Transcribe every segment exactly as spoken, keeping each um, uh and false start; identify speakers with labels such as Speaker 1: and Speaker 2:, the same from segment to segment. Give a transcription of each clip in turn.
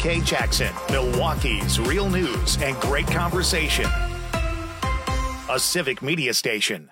Speaker 1: Kay Jackson, Milwaukee's real news and great conversation. A Civic Media station.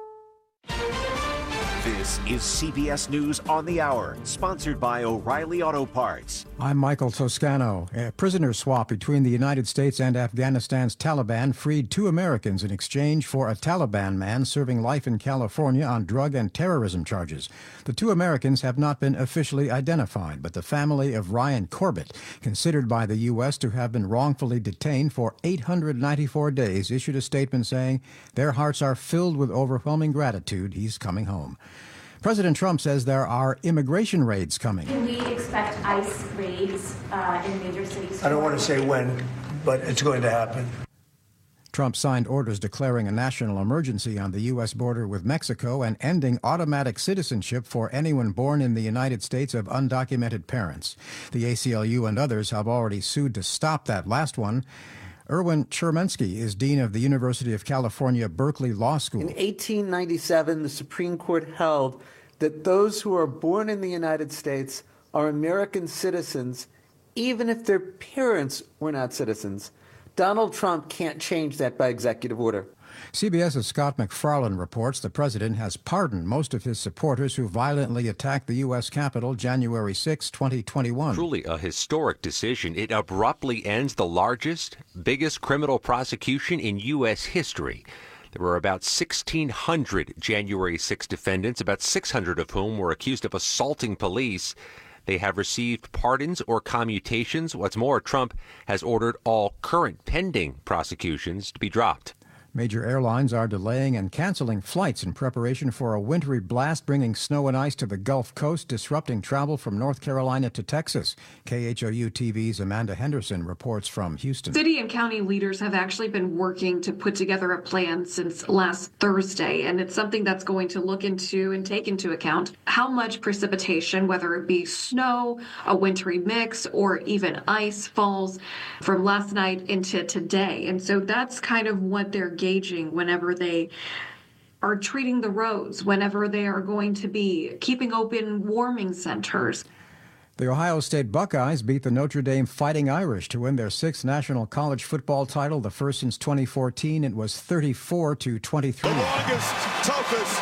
Speaker 2: This is C B S News on the Hour, sponsored by O'Reilly Auto Parts.
Speaker 3: I'm Michael Toscano. A prisoner swap between the United States and Afghanistan's Taliban freed two Americans in exchange for a Taliban man serving life in California on drug and terrorism charges. The two Americans have not been officially identified, but the family of Ryan Corbett, considered by the U S to have been wrongfully detained for eight hundred ninety-four days, issued a statement saying their hearts are filled with overwhelming gratitude he's coming home. President Trump says there are immigration raids coming.
Speaker 4: Can we expect ICE raids uh, in major cities?
Speaker 5: I don't want to say when, but it's going to happen.
Speaker 3: Trump signed orders declaring a national emergency on the U S border with Mexico and ending automatic citizenship for anyone born in the United States of undocumented parents. The A C L U and others have already sued to stop that last one. Erwin Chermensky is dean of the University of California, Berkeley Law School.
Speaker 6: In eighteen ninety-seven, the Supreme Court held that those who are born in the United States are American citizens, even if their parents were not citizens. Donald Trump can't change that by executive order.
Speaker 3: CBS's Scott MacFarlane reports the president has pardoned most of his supporters who violently attacked the U S Capitol January sixth, twenty twenty-one.
Speaker 7: Truly a historic decision. It abruptly ends the largest, biggest criminal prosecution in U S history. There were about sixteen hundred January sixth defendants, about six hundred of whom were accused of assaulting police. They have received pardons or commutations. What's more, Trump has ordered all current pending prosecutions to be dropped.
Speaker 3: Major airlines are delaying and canceling flights in preparation for a wintry blast bringing snow and ice to the Gulf Coast, disrupting travel from North Carolina to Texas. K H O U T V's Amanda Henderson reports from Houston.
Speaker 8: City and county leaders have actually been working to put together a plan since last Thursday, and it's something that's going to look into and take into account how much precipitation, whether it be snow, a wintry mix, or even ice, falls from last night into today. And so that's kind of what they're gauging whenever they are treating the roads, whenever they are going to be keeping open warming centers.
Speaker 3: The Ohio State Buckeyes beat the Notre Dame Fighting Irish to win their sixth national college football title, the first since twenty fourteen. It was thirty-four to twenty-three.
Speaker 9: The longest, toughest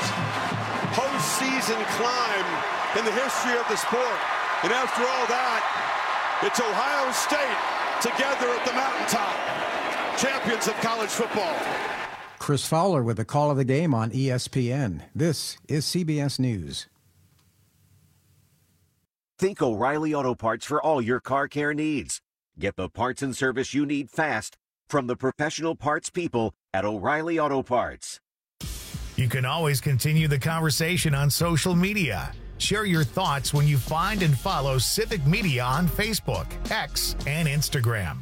Speaker 9: postseason climb in the history of the sport. And after all that, it's Ohio State together at the mountaintop, champions of college football.
Speaker 3: Chris Fowler with the call of the game on E S P N. This is C B S News.
Speaker 2: Think O'Reilly Auto Parts for all your car care needs. Get the parts and service you need fast from the professional parts people at O'Reilly Auto Parts.
Speaker 1: You can always continue the conversation on social media. Share your thoughts when you find and follow Civic Media on Facebook, X, and Instagram.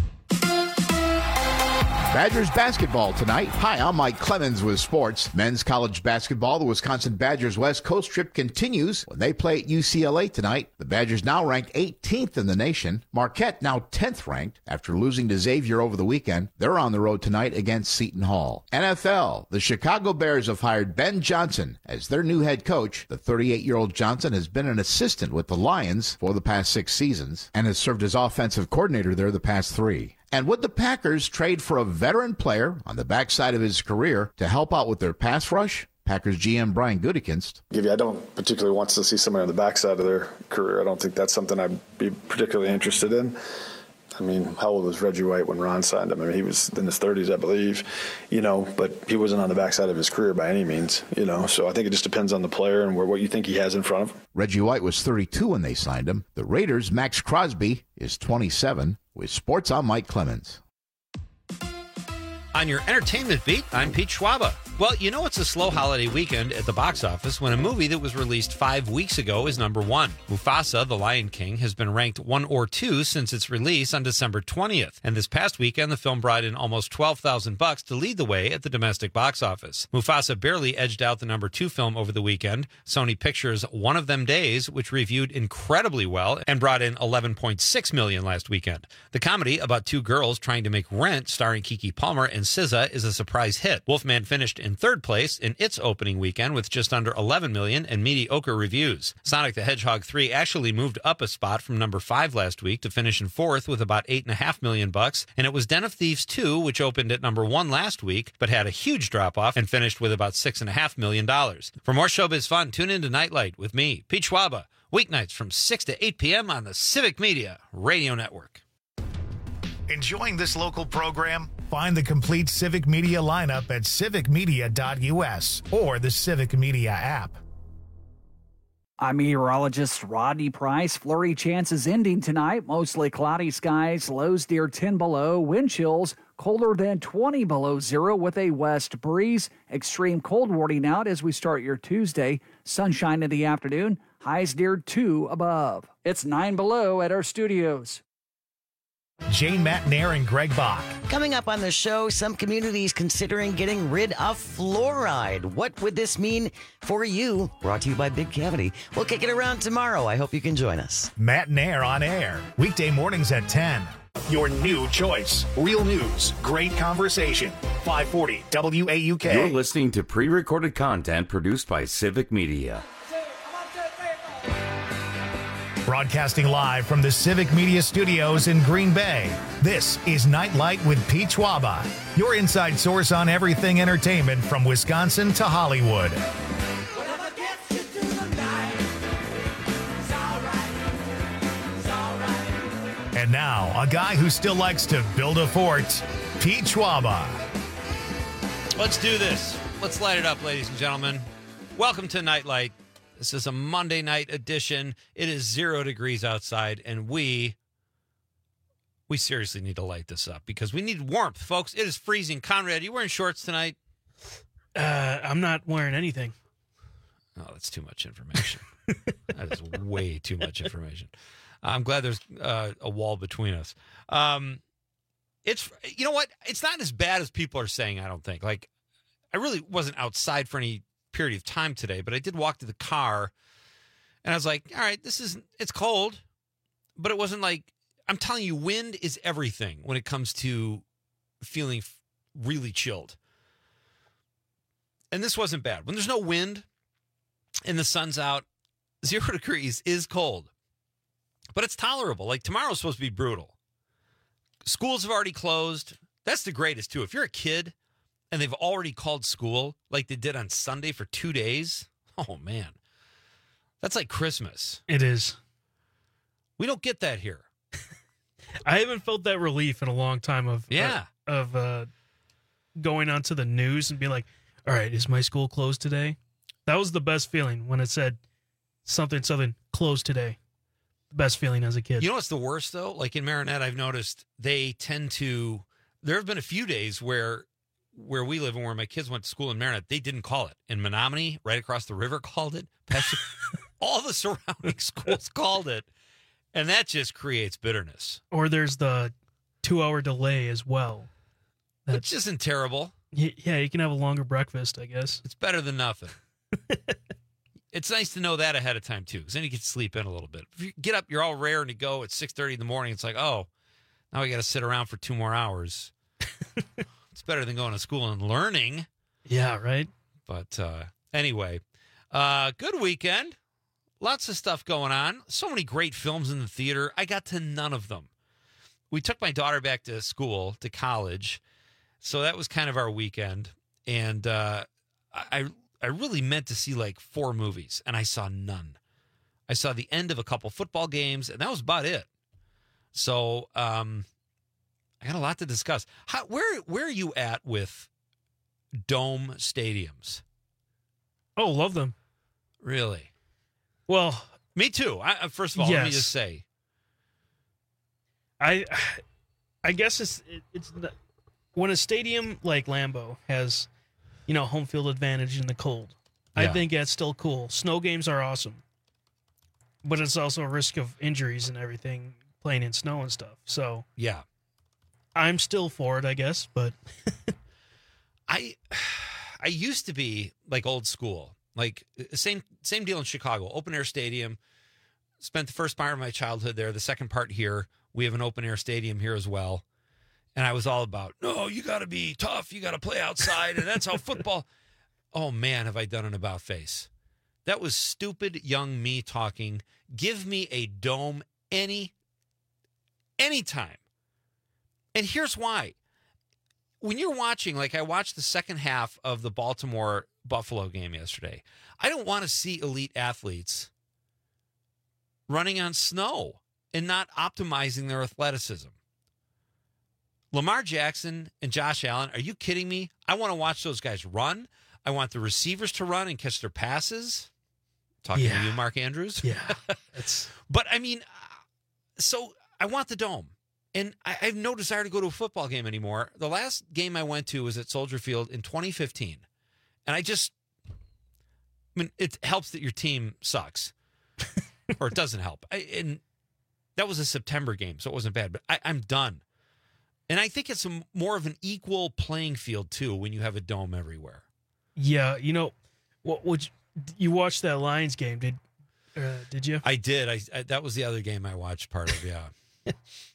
Speaker 10: Badgers basketball tonight. Hi, I'm Mike Clemens with sports. Men's college basketball, the Wisconsin Badgers West Coast trip continues when they play at U C L A tonight. The Badgers now ranked eighteenth in the nation. Marquette now tenth ranked after losing to Xavier over the weekend. They're on the road tonight against Seton Hall. N F L, the Chicago Bears have hired Ben Johnson as their new head coach. The thirty-eight-year-old Johnson has been an assistant with the Lions for the past six seasons and has served as offensive coordinator there the past three. And would the Packers trade for a veteran player on the backside of his career to help out with their pass rush? Packers G M Brian Gutekunst.
Speaker 11: I don't particularly want to see somebody on the backside of their career. I don't think that's something I'd be particularly interested in. I mean, how old was Reggie White when Ron signed him? I mean, he was in his thirties, I believe, you know, but he wasn't on the backside of his career by any means, you know. So I think it just depends on the player and where, what you think he has in front of him.
Speaker 10: Reggie White was thirty-two when they signed him. The Raiders' Max Crosby is twenty-seven. With sports, I'm Mike Clemens.
Speaker 12: On your entertainment beat, I'm Pete Schwaba. Well, you know it's a slow holiday weekend at the box office when a movie that was released five weeks ago is number one. Mufasa, The Lion King, has been ranked one or two since its release on December twentieth. And this past weekend, the film brought in almost twelve thousand bucks to lead the way at the domestic box office. Mufasa barely edged out the number two film over the weekend, Sony Pictures' One of Them Days, which reviewed incredibly well and brought in eleven point six million dollars last weekend. The comedy about two girls trying to make rent, starring Keke Palmer and S Z A, is a surprise hit. Wolfman finished in in third place in its opening weekend with just under eleven million and mediocre reviews. Sonic the Hedgehog three actually moved up a spot from number five last week to finish in fourth with about eight and a half million bucks. And it was Den of Thieves two, which opened at number one last week, but had a huge drop off and finished with about six and a half million dollars. For more showbiz fun, tune in to Nightlight with me, Pete Schwaba, weeknights from six to eight p.m. on the Civic Media Radio Network.
Speaker 1: Enjoying this local program? Find the complete Civic Media lineup at civic media dot u s or the Civic Media app.
Speaker 13: I'm meteorologist Rodney Price. Flurry chances ending tonight. Mostly cloudy skies, lows near ten below, wind chills colder than twenty below zero with a west breeze. Extreme cold warning out as we start your Tuesday. Sunshine in the afternoon, highs near two above. It's nine below at our studios.
Speaker 1: Jane Matt Nair and Greg Bach.
Speaker 14: Coming up on the show, some communities considering getting rid of fluoride. What would this mean for you? Brought to you by Big Cavity. We'll kick it around tomorrow. I hope you can join us.
Speaker 1: Matt Nair on air, weekday mornings at ten. Your new choice. Real news, great conversation. five forty W A U K.
Speaker 15: You're listening to pre-recorded content produced by Civic Media.
Speaker 1: Broadcasting live from the Civic Media Studios in Green Bay, this is Nightlight with Pete Schwaba, your inside source on everything entertainment from Wisconsin to Hollywood. And now, a guy who still likes to build a fort, Pete Schwaba.
Speaker 12: Let's do this. Let's light it up, ladies and gentlemen. Welcome to Nightlight. This is a Monday night edition. It is zero degrees outside, and we, we seriously need to light this up because we need warmth, folks. It is freezing. Conrad, you wearing shorts tonight?
Speaker 16: Uh, I'm not wearing anything.
Speaker 12: Oh, that's too much information. That is way too much information. I'm glad there's uh, a wall between us. Um, it's, you know what? It's not as bad as people are saying, I don't think. Like, I really wasn't outside for any period of time today, but I did walk to the car and I was like, all right, this is, it's cold, but it wasn't like, I'm telling you, wind is everything when it comes to feeling f- really chilled. And this wasn't bad. When there's no wind and the sun's out, zero degrees is cold, but it's tolerable. Like tomorrow's supposed to be brutal. Schools have already closed. That's the greatest too. If you're a kid and they've already called school like they did on Sunday for two days. Oh, man. That's like Christmas.
Speaker 16: It is.
Speaker 12: We don't get that here.
Speaker 16: I haven't felt that relief in a long time of
Speaker 12: yeah.
Speaker 16: uh, of uh, going onto the news and being like, all right, is my school closed today? That was the best feeling when it said something, something, closed today. The best feeling as a kid.
Speaker 12: You know what's the worst, though? Like in Marinette, I've noticed they tend to, there have been a few days where where we live and where my kids went to school in Marinette, they didn't call it. In Menominee, right across the river, called it. All the surrounding schools called it. And that just creates bitterness.
Speaker 16: Or there's the two-hour delay as well.
Speaker 12: That's, Which isn't terrible.
Speaker 16: Y- yeah, you can have a longer breakfast, I guess.
Speaker 12: It's better than nothing. It's nice to know that ahead of time, too, because then you can sleep in a little bit. If you get up, you're all raring to go at six thirty in the morning. It's like, oh, now we got to sit around for two more hours. It's better than going to school and learning.
Speaker 16: Yeah, right?
Speaker 12: But uh, anyway, uh, good weekend. Lots of stuff going on. So many great films in the theater. I got to none of them. We took my daughter back to school, to college. So that was kind of our weekend. And uh, I, I really meant to see like four movies, and I saw none. I saw the end of a couple football games, and that was about it. So, um, I got a lot to discuss. How, where where are you at with dome stadiums?
Speaker 16: Oh, love them.
Speaker 12: Really?
Speaker 16: Well,
Speaker 12: me too. I, first of all,
Speaker 16: yes.
Speaker 12: let me just say,
Speaker 16: I I guess it's it, it's the, when a stadium like Lambeau has, you know, home field advantage in the cold. Yeah. I think that's still cool. Snow games are awesome, but it's also a risk of injuries and everything playing in snow and stuff. So
Speaker 12: yeah.
Speaker 16: I'm still for it, I guess, but
Speaker 12: I I used to be like old school. Like same same deal in Chicago, open air stadium. Spent the first part of my childhood there, the second part here. We have an open air stadium here as well. And I was all about, no, you got to be tough, you got to play outside, and that's how football. oh man, have I done an about face. That was stupid young me talking. Give me a dome any, anytime. And here's why. When you're watching, like I watched the second half of the Baltimore-Buffalo game yesterday, I don't want to see elite athletes running on snow and not optimizing their athleticism. Lamar Jackson and Josh Allen, are you kidding me? I want to watch those guys run. I want the receivers to run and catch their passes. Talking
Speaker 16: Yeah.
Speaker 12: to you, Mark Andrews.
Speaker 16: Yeah. That's
Speaker 12: But, I mean, so I want the dome. And I I have no desire to go to a football game anymore. The last game I went to was at Soldier Field in twenty fifteen. And I just, I mean, it helps that your team sucks. Or it doesn't help. I, and that was a September game, so it wasn't bad. But I, I'm done. And I think it's a, more of an equal playing field, too, when you have a dome everywhere.
Speaker 16: Yeah, you know, what would you, you watched that Lions game? Did uh, did you?
Speaker 12: I did. I, I that was the other game I watched part of. Yeah,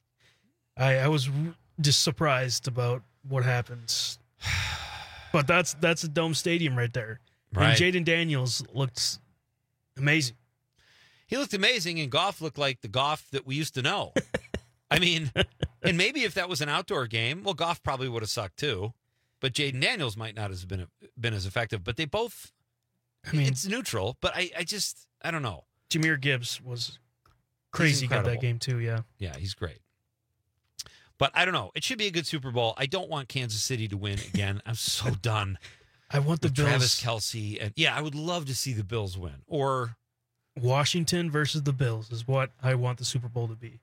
Speaker 16: I I was r- just surprised about what happens, but that's that's a dome stadium right there.
Speaker 12: Right.
Speaker 16: And Jaden Daniels looked amazing.
Speaker 12: He looked amazing, and Goff looked like the Goff that we used to know. I mean, and maybe if that was an outdoor game, well, Goff probably would have sucked too. But Jaden Daniels might not have been been as effective. But they both, I mean, it's neutral. But I, I just, I don't know.
Speaker 16: Jahmyr Gibbs was crazy got that game too. Yeah,
Speaker 12: yeah, he's great. But I don't know. It should be a good Super Bowl. I don't want Kansas City to win again. I'm so done.
Speaker 16: I want the
Speaker 12: with
Speaker 16: Bills.
Speaker 12: Travis Kelce, and yeah, I would love to see the Bills win. Or
Speaker 16: Washington versus the Bills is what I want the Super Bowl to be.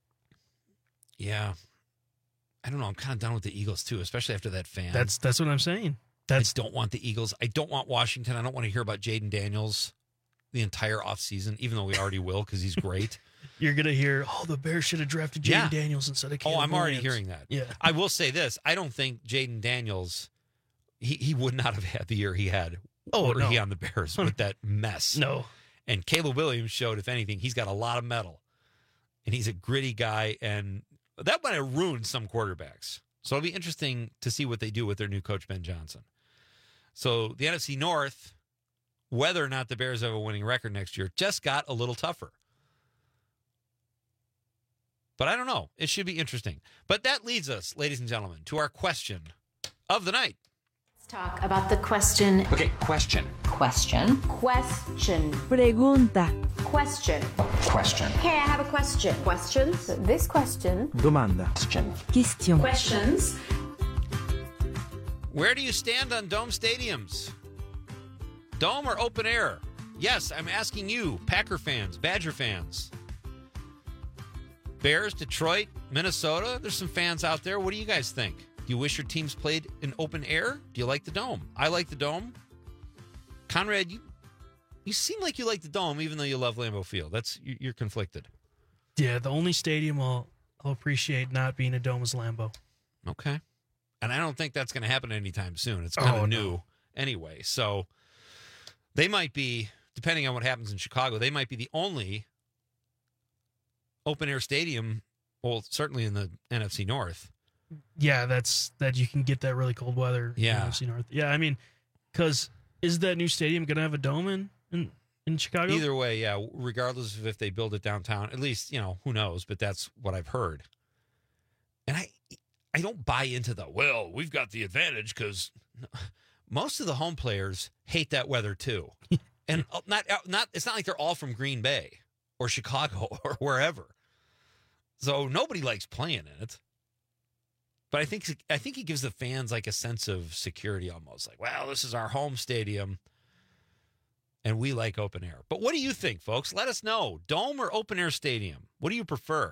Speaker 12: Yeah. I don't know. I'm kind of done with the Eagles, too, especially after that fan.
Speaker 16: That's that's what I'm saying. That's
Speaker 12: I don't want the Eagles. I don't want Washington. I don't want to hear about Jaden Daniels the entire offseason, even though we already will because he's great.
Speaker 16: You're going to hear, oh, the Bears should have drafted Jaden
Speaker 12: Yeah.
Speaker 16: Daniels instead of Caleb
Speaker 12: Oh, I'm already
Speaker 16: Williams.
Speaker 12: hearing that.
Speaker 16: Yeah.
Speaker 12: I will say this. I don't think Jaden Daniels, he, he would not have had the year he had
Speaker 16: Oh,
Speaker 12: were
Speaker 16: no.
Speaker 12: he on the Bears with that mess.
Speaker 16: No.
Speaker 12: And Caleb Williams showed, if anything, he's got a lot of metal. And he's a gritty guy, and that might have ruined some quarterbacks. So it'll be interesting to see what they do with their new coach, Ben Johnson. So the N F C North, whether or not the Bears have a winning record next year, just got a little tougher. But I don't know. It should be interesting. But that leads us, ladies and gentlemen, to our question of the night.
Speaker 4: Let's talk about the question.
Speaker 7: Okay, question.
Speaker 4: Question. Question.
Speaker 17: Pregunta.
Speaker 4: Question.
Speaker 7: Question.
Speaker 4: Hey, I have a question. Questions? This question.
Speaker 17: Domanda.
Speaker 7: Question.
Speaker 17: Question.
Speaker 4: Questions.
Speaker 12: Where do you stand on dome stadiums? Dome or open air? Yes, I'm asking you, Packer fans, Badger fans. Bears, Detroit, Minnesota. There's some fans out there. What do you guys think? Do you wish your teams played in open air? Do you like the dome? I like the dome. Conrad, you you seem like you like the dome, even though you love Lambeau Field. That's you're conflicted.
Speaker 16: Yeah, the only stadium I'll, I'll appreciate not being a dome is Lambeau.
Speaker 12: Okay. And I don't think that's going to happen anytime soon. It's kind of
Speaker 16: Oh,
Speaker 12: new
Speaker 16: no.
Speaker 12: anyway. So they might be, depending on what happens in Chicago, they might be the only open air stadium, well, certainly in the N F C North.
Speaker 16: Yeah, that's that you can get that really cold weather. in
Speaker 12: Yeah.
Speaker 16: N F C North. Yeah, I mean, because is that new stadium going to have a dome in, in, in Chicago?
Speaker 12: Either way, yeah, regardless of if they build it downtown, at least, you know, who knows, but that's what I've heard. And I I don't buy into the, well, we've got the advantage because most of the home players hate that weather too. And not not it's not like they're all from Green Bay or Chicago or wherever. So nobody likes playing in it. But I think I think it gives the fans like a sense of security almost. Like, well, this is our home stadium and we like open air. But what do you think, folks? Let us know. Dome or open air stadium? What do you prefer?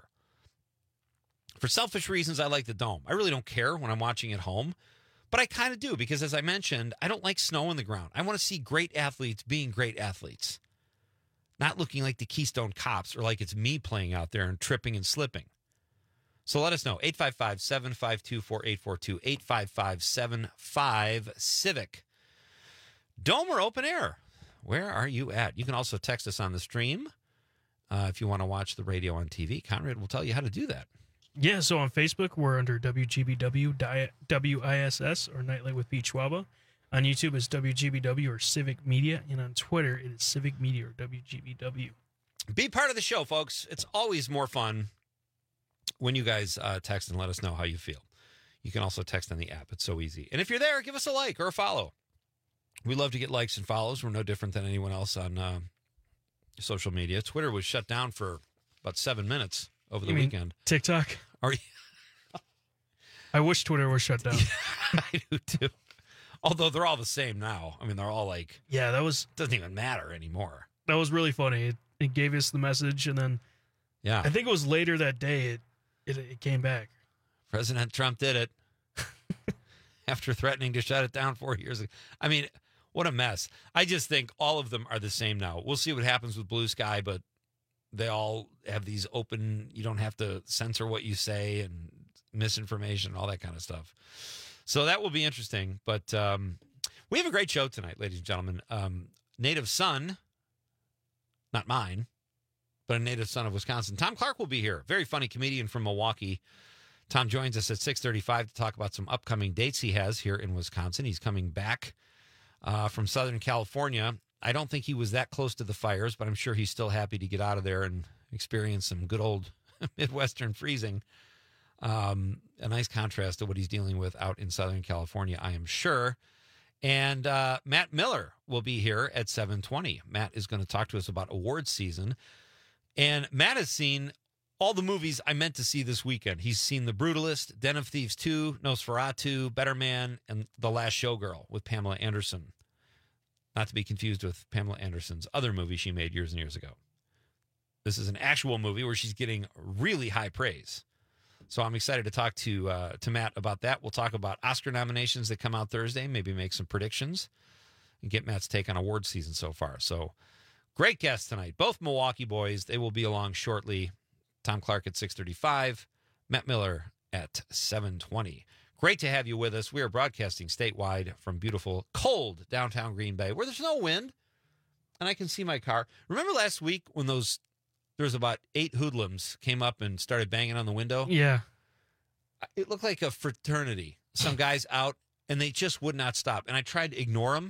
Speaker 12: For selfish reasons, I like the dome. I really don't care when I'm watching at home, but I kind of do because, as I mentioned, I don't like snow on the ground. I want to see great athletes being great athletes, not looking like the Keystone Cops or like it's me playing out there and tripping and slipping. So let us know. eight five five, seven five two, four eight four two, eight five five, seven five, Civic. Dome or open air? Where are you at? You can also text us on the stream uh, if you want to watch the radio on T V. Conrad will tell you how to do that.
Speaker 16: Yeah, so on Facebook, we're under W G B W W I S S or Nightlight with Pete Schwaba. On YouTube, it's W G B W or Civic Media. And on Twitter, it is Civic Media or W G B W.
Speaker 12: Be part of the show, folks. It's always more fun when you guys uh, text and let us know how you feel. You can also text on the app. It's so easy. And if you're there, give us a like or a follow. We love to get likes and follows. We're no different than anyone else on uh, social media. Twitter was shut down for about seven minutes over the
Speaker 16: you mean
Speaker 12: weekend.
Speaker 16: TikTok?
Speaker 12: Are you?
Speaker 16: I wish Twitter was shut down.
Speaker 12: I do too. Although they're all the same now. I mean, they're all like,
Speaker 16: yeah, that was
Speaker 12: doesn't even matter anymore.
Speaker 16: That was really funny. It, it gave us the message, and then
Speaker 12: yeah,
Speaker 16: I think it was later that day it it, it came back.
Speaker 12: President Trump did it after threatening to shut it down four years ago. I mean, what a mess. I just think all of them are the same now. We'll see what happens with Blue Sky, but they all have these open, you don't have to censor what you say and misinformation and all that kind of stuff. So that will be interesting. But um, we have a great show tonight, ladies and gentlemen. Um, native son, not mine, but a native son of Wisconsin. Tom Clark will be here. Very funny comedian from Milwaukee. Tom joins us at six thirty-five to talk about some upcoming dates he has here in Wisconsin. He's coming back uh, from Southern California. I don't think he was that close to the fires, but I'm sure he's still happy to get out of there and experience some good old Midwestern freezing. Um, a nice contrast to what he's dealing with out in Southern California, I am sure. And uh, Matt Miller will be here at seven twenty. Matt is going to talk to us about awards season. And Matt has seen all the movies I meant to see this weekend. He's seen The Brutalist, Den of Thieves two, Nosferatu, Better Man, and The Last Showgirl with Pamela Anderson. Not to be confused with Pamela Anderson's other movie she made years and years ago. This is an actual movie where she's getting really high praise. So I'm excited to talk to uh, to Matt about that. We'll talk about Oscar nominations that come out Thursday, maybe make some predictions, and get Matt's take on award season so far. So great guests tonight. Both Milwaukee boys. They will be along shortly. Tom Clark at six thirty-five, Matt Miller at seven twenty. Great to have you with us. We are broadcasting statewide from beautiful, cold downtown Green Bay, where there's no wind, and I can see my car. Remember last week when those there was about eight hoodlums came up and started banging on the window?
Speaker 16: Yeah.
Speaker 12: It looked like a fraternity. Some guys out, and they just would not stop. And I tried to ignore them.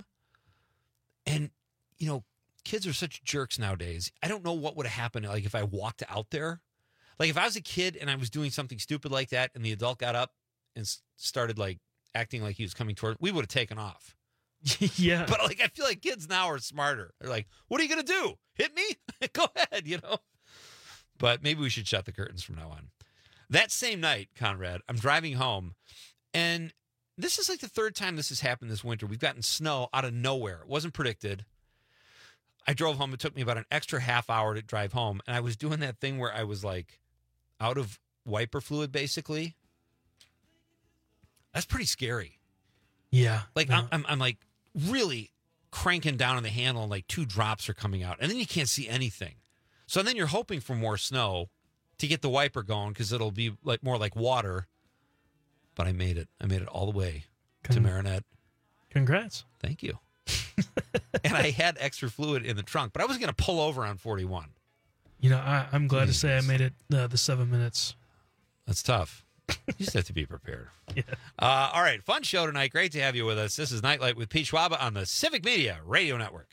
Speaker 12: And, you know, kids are such jerks nowadays. I don't know what would have happened like if I walked out there. Like if I was a kid and I was doing something stupid like that and the adult got up and started like acting like he was coming toward, we would have taken off.
Speaker 16: Yeah.
Speaker 12: But like I feel like kids now are smarter. They're like, what are you going to do? Hit me? Go ahead, you know. But maybe we should shut the curtains from now on. That same night, Conrad, I'm driving home, and this is like the third time this has happened this winter. We've gotten snow out of nowhere. It wasn't predicted. I drove home. It took me about an extra half hour to drive home, and I was doing that thing where I was like out of wiper fluid, basically. That's pretty scary.
Speaker 16: Yeah.
Speaker 12: Like
Speaker 16: no.
Speaker 12: I'm, I'm, I'm like really cranking down on the handle, and like two drops are coming out, and then you can't see anything. So then you're hoping for more snow to get the wiper going because it'll be like more like water. But I made it. I made it all the way Con- to Marinette.
Speaker 16: Congrats.
Speaker 12: Thank you. And I had extra fluid in the trunk, but I was going to pull over on forty-one.
Speaker 16: You know, I, I'm glad Jeez. to say I made it uh, the seven minutes.
Speaker 12: That's tough. You just have to be prepared.
Speaker 16: Yeah.
Speaker 12: Uh, all right. Fun show tonight. Great to have you with us. This is Nightlight with Pete Schwaba on the Civic Media Radio Network.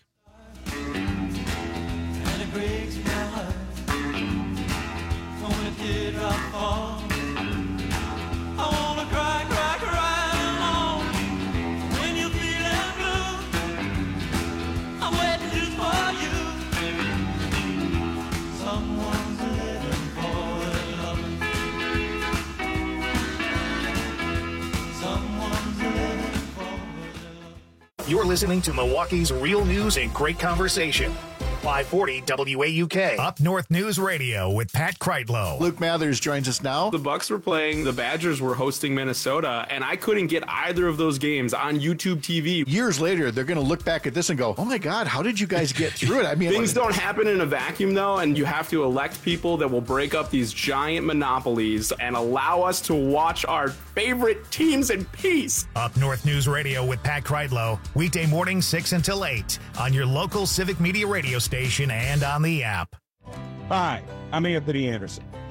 Speaker 17: And it breaks my heart when a teardrop falls. I wanna cry, cry, cry alone when you're feeling blue. I'm waiting just for you. Someone's living for love. Someone's living for love.
Speaker 1: You're listening to Milwaukee's Real News and Great Conversation. five forty W A U K. Up North News Radio with Pat Kreitlow.
Speaker 18: Luke Mathers joins us now.
Speaker 19: The Bucks were playing, the Badgers were hosting Minnesota, and I couldn't get either of those games on YouTube T V.
Speaker 18: Years later, they're going to look back at this and go, oh my God, how did you guys get through it? I mean,
Speaker 19: things don't happen in a vacuum, though, and you have to elect people that will break up these giant monopolies and allow us to watch our favorite teams in peace.
Speaker 1: Up North News Radio with Pat Kreitlow, weekday morning six until eight on your local Civic Media radio station and on the app.
Speaker 20: Hi, I'm Anthony Anderson.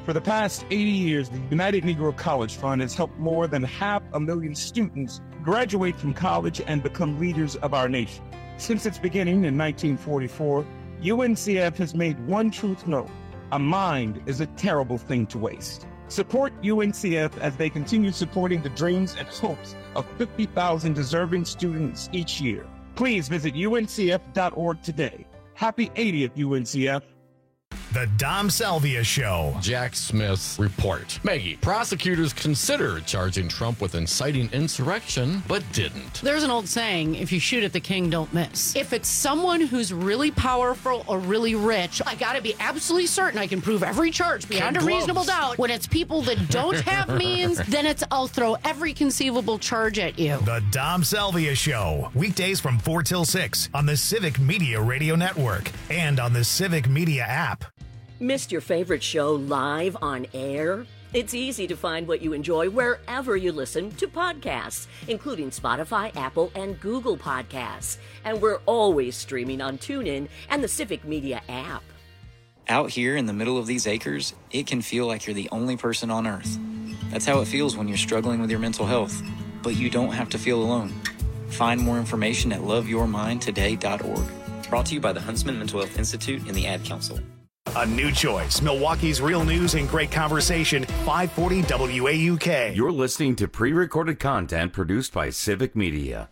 Speaker 20: For the past eighty years, the United Negro College Fund has helped more than half a million students graduate from college and become leaders of our nation. Since its beginning in nineteen forty-four, U N C F has made one truth known: a mind is a terrible thing to waste. Support U N C F as they continue supporting the dreams and hopes of fifty thousand deserving students each year. Please visit U N C F dot org today. Happy eightieth, U N C F.
Speaker 1: The Dom Salvia Show.
Speaker 21: Jack Smith's report. Maggie, prosecutors considered charging Trump with inciting insurrection, but didn't.
Speaker 22: There's an old saying, if you shoot at the king, don't miss. If it's someone who's really powerful or really rich, I gotta be absolutely certain I can prove every charge beyond
Speaker 21: Kid
Speaker 22: a reasonable
Speaker 21: gloves.
Speaker 22: doubt. When it's people that don't have means, then it's I'll throw every conceivable charge at you.
Speaker 1: The Dom Salvia Show. Weekdays from four till six on the Civic Media Radio Network and on the Civic Media app.
Speaker 23: Missed your favorite show live on air? It's easy to find what you enjoy wherever you listen to podcasts, including Spotify, Apple, and Google Podcasts. And we're always streaming on TuneIn and the Civic Media app.
Speaker 24: Out here in the middle of these acres, it can feel like you're the only person on Earth. That's how it feels when you're struggling with your mental health. But you don't have to feel alone. Find more information at love your mind today dot org. Brought to you by the Huntsman Mental Health Institute and the Ad Council.
Speaker 1: A new choice. Milwaukee's real news and great conversation. five forty W A U K.
Speaker 15: You're listening to pre-recorded content produced by Civic Media.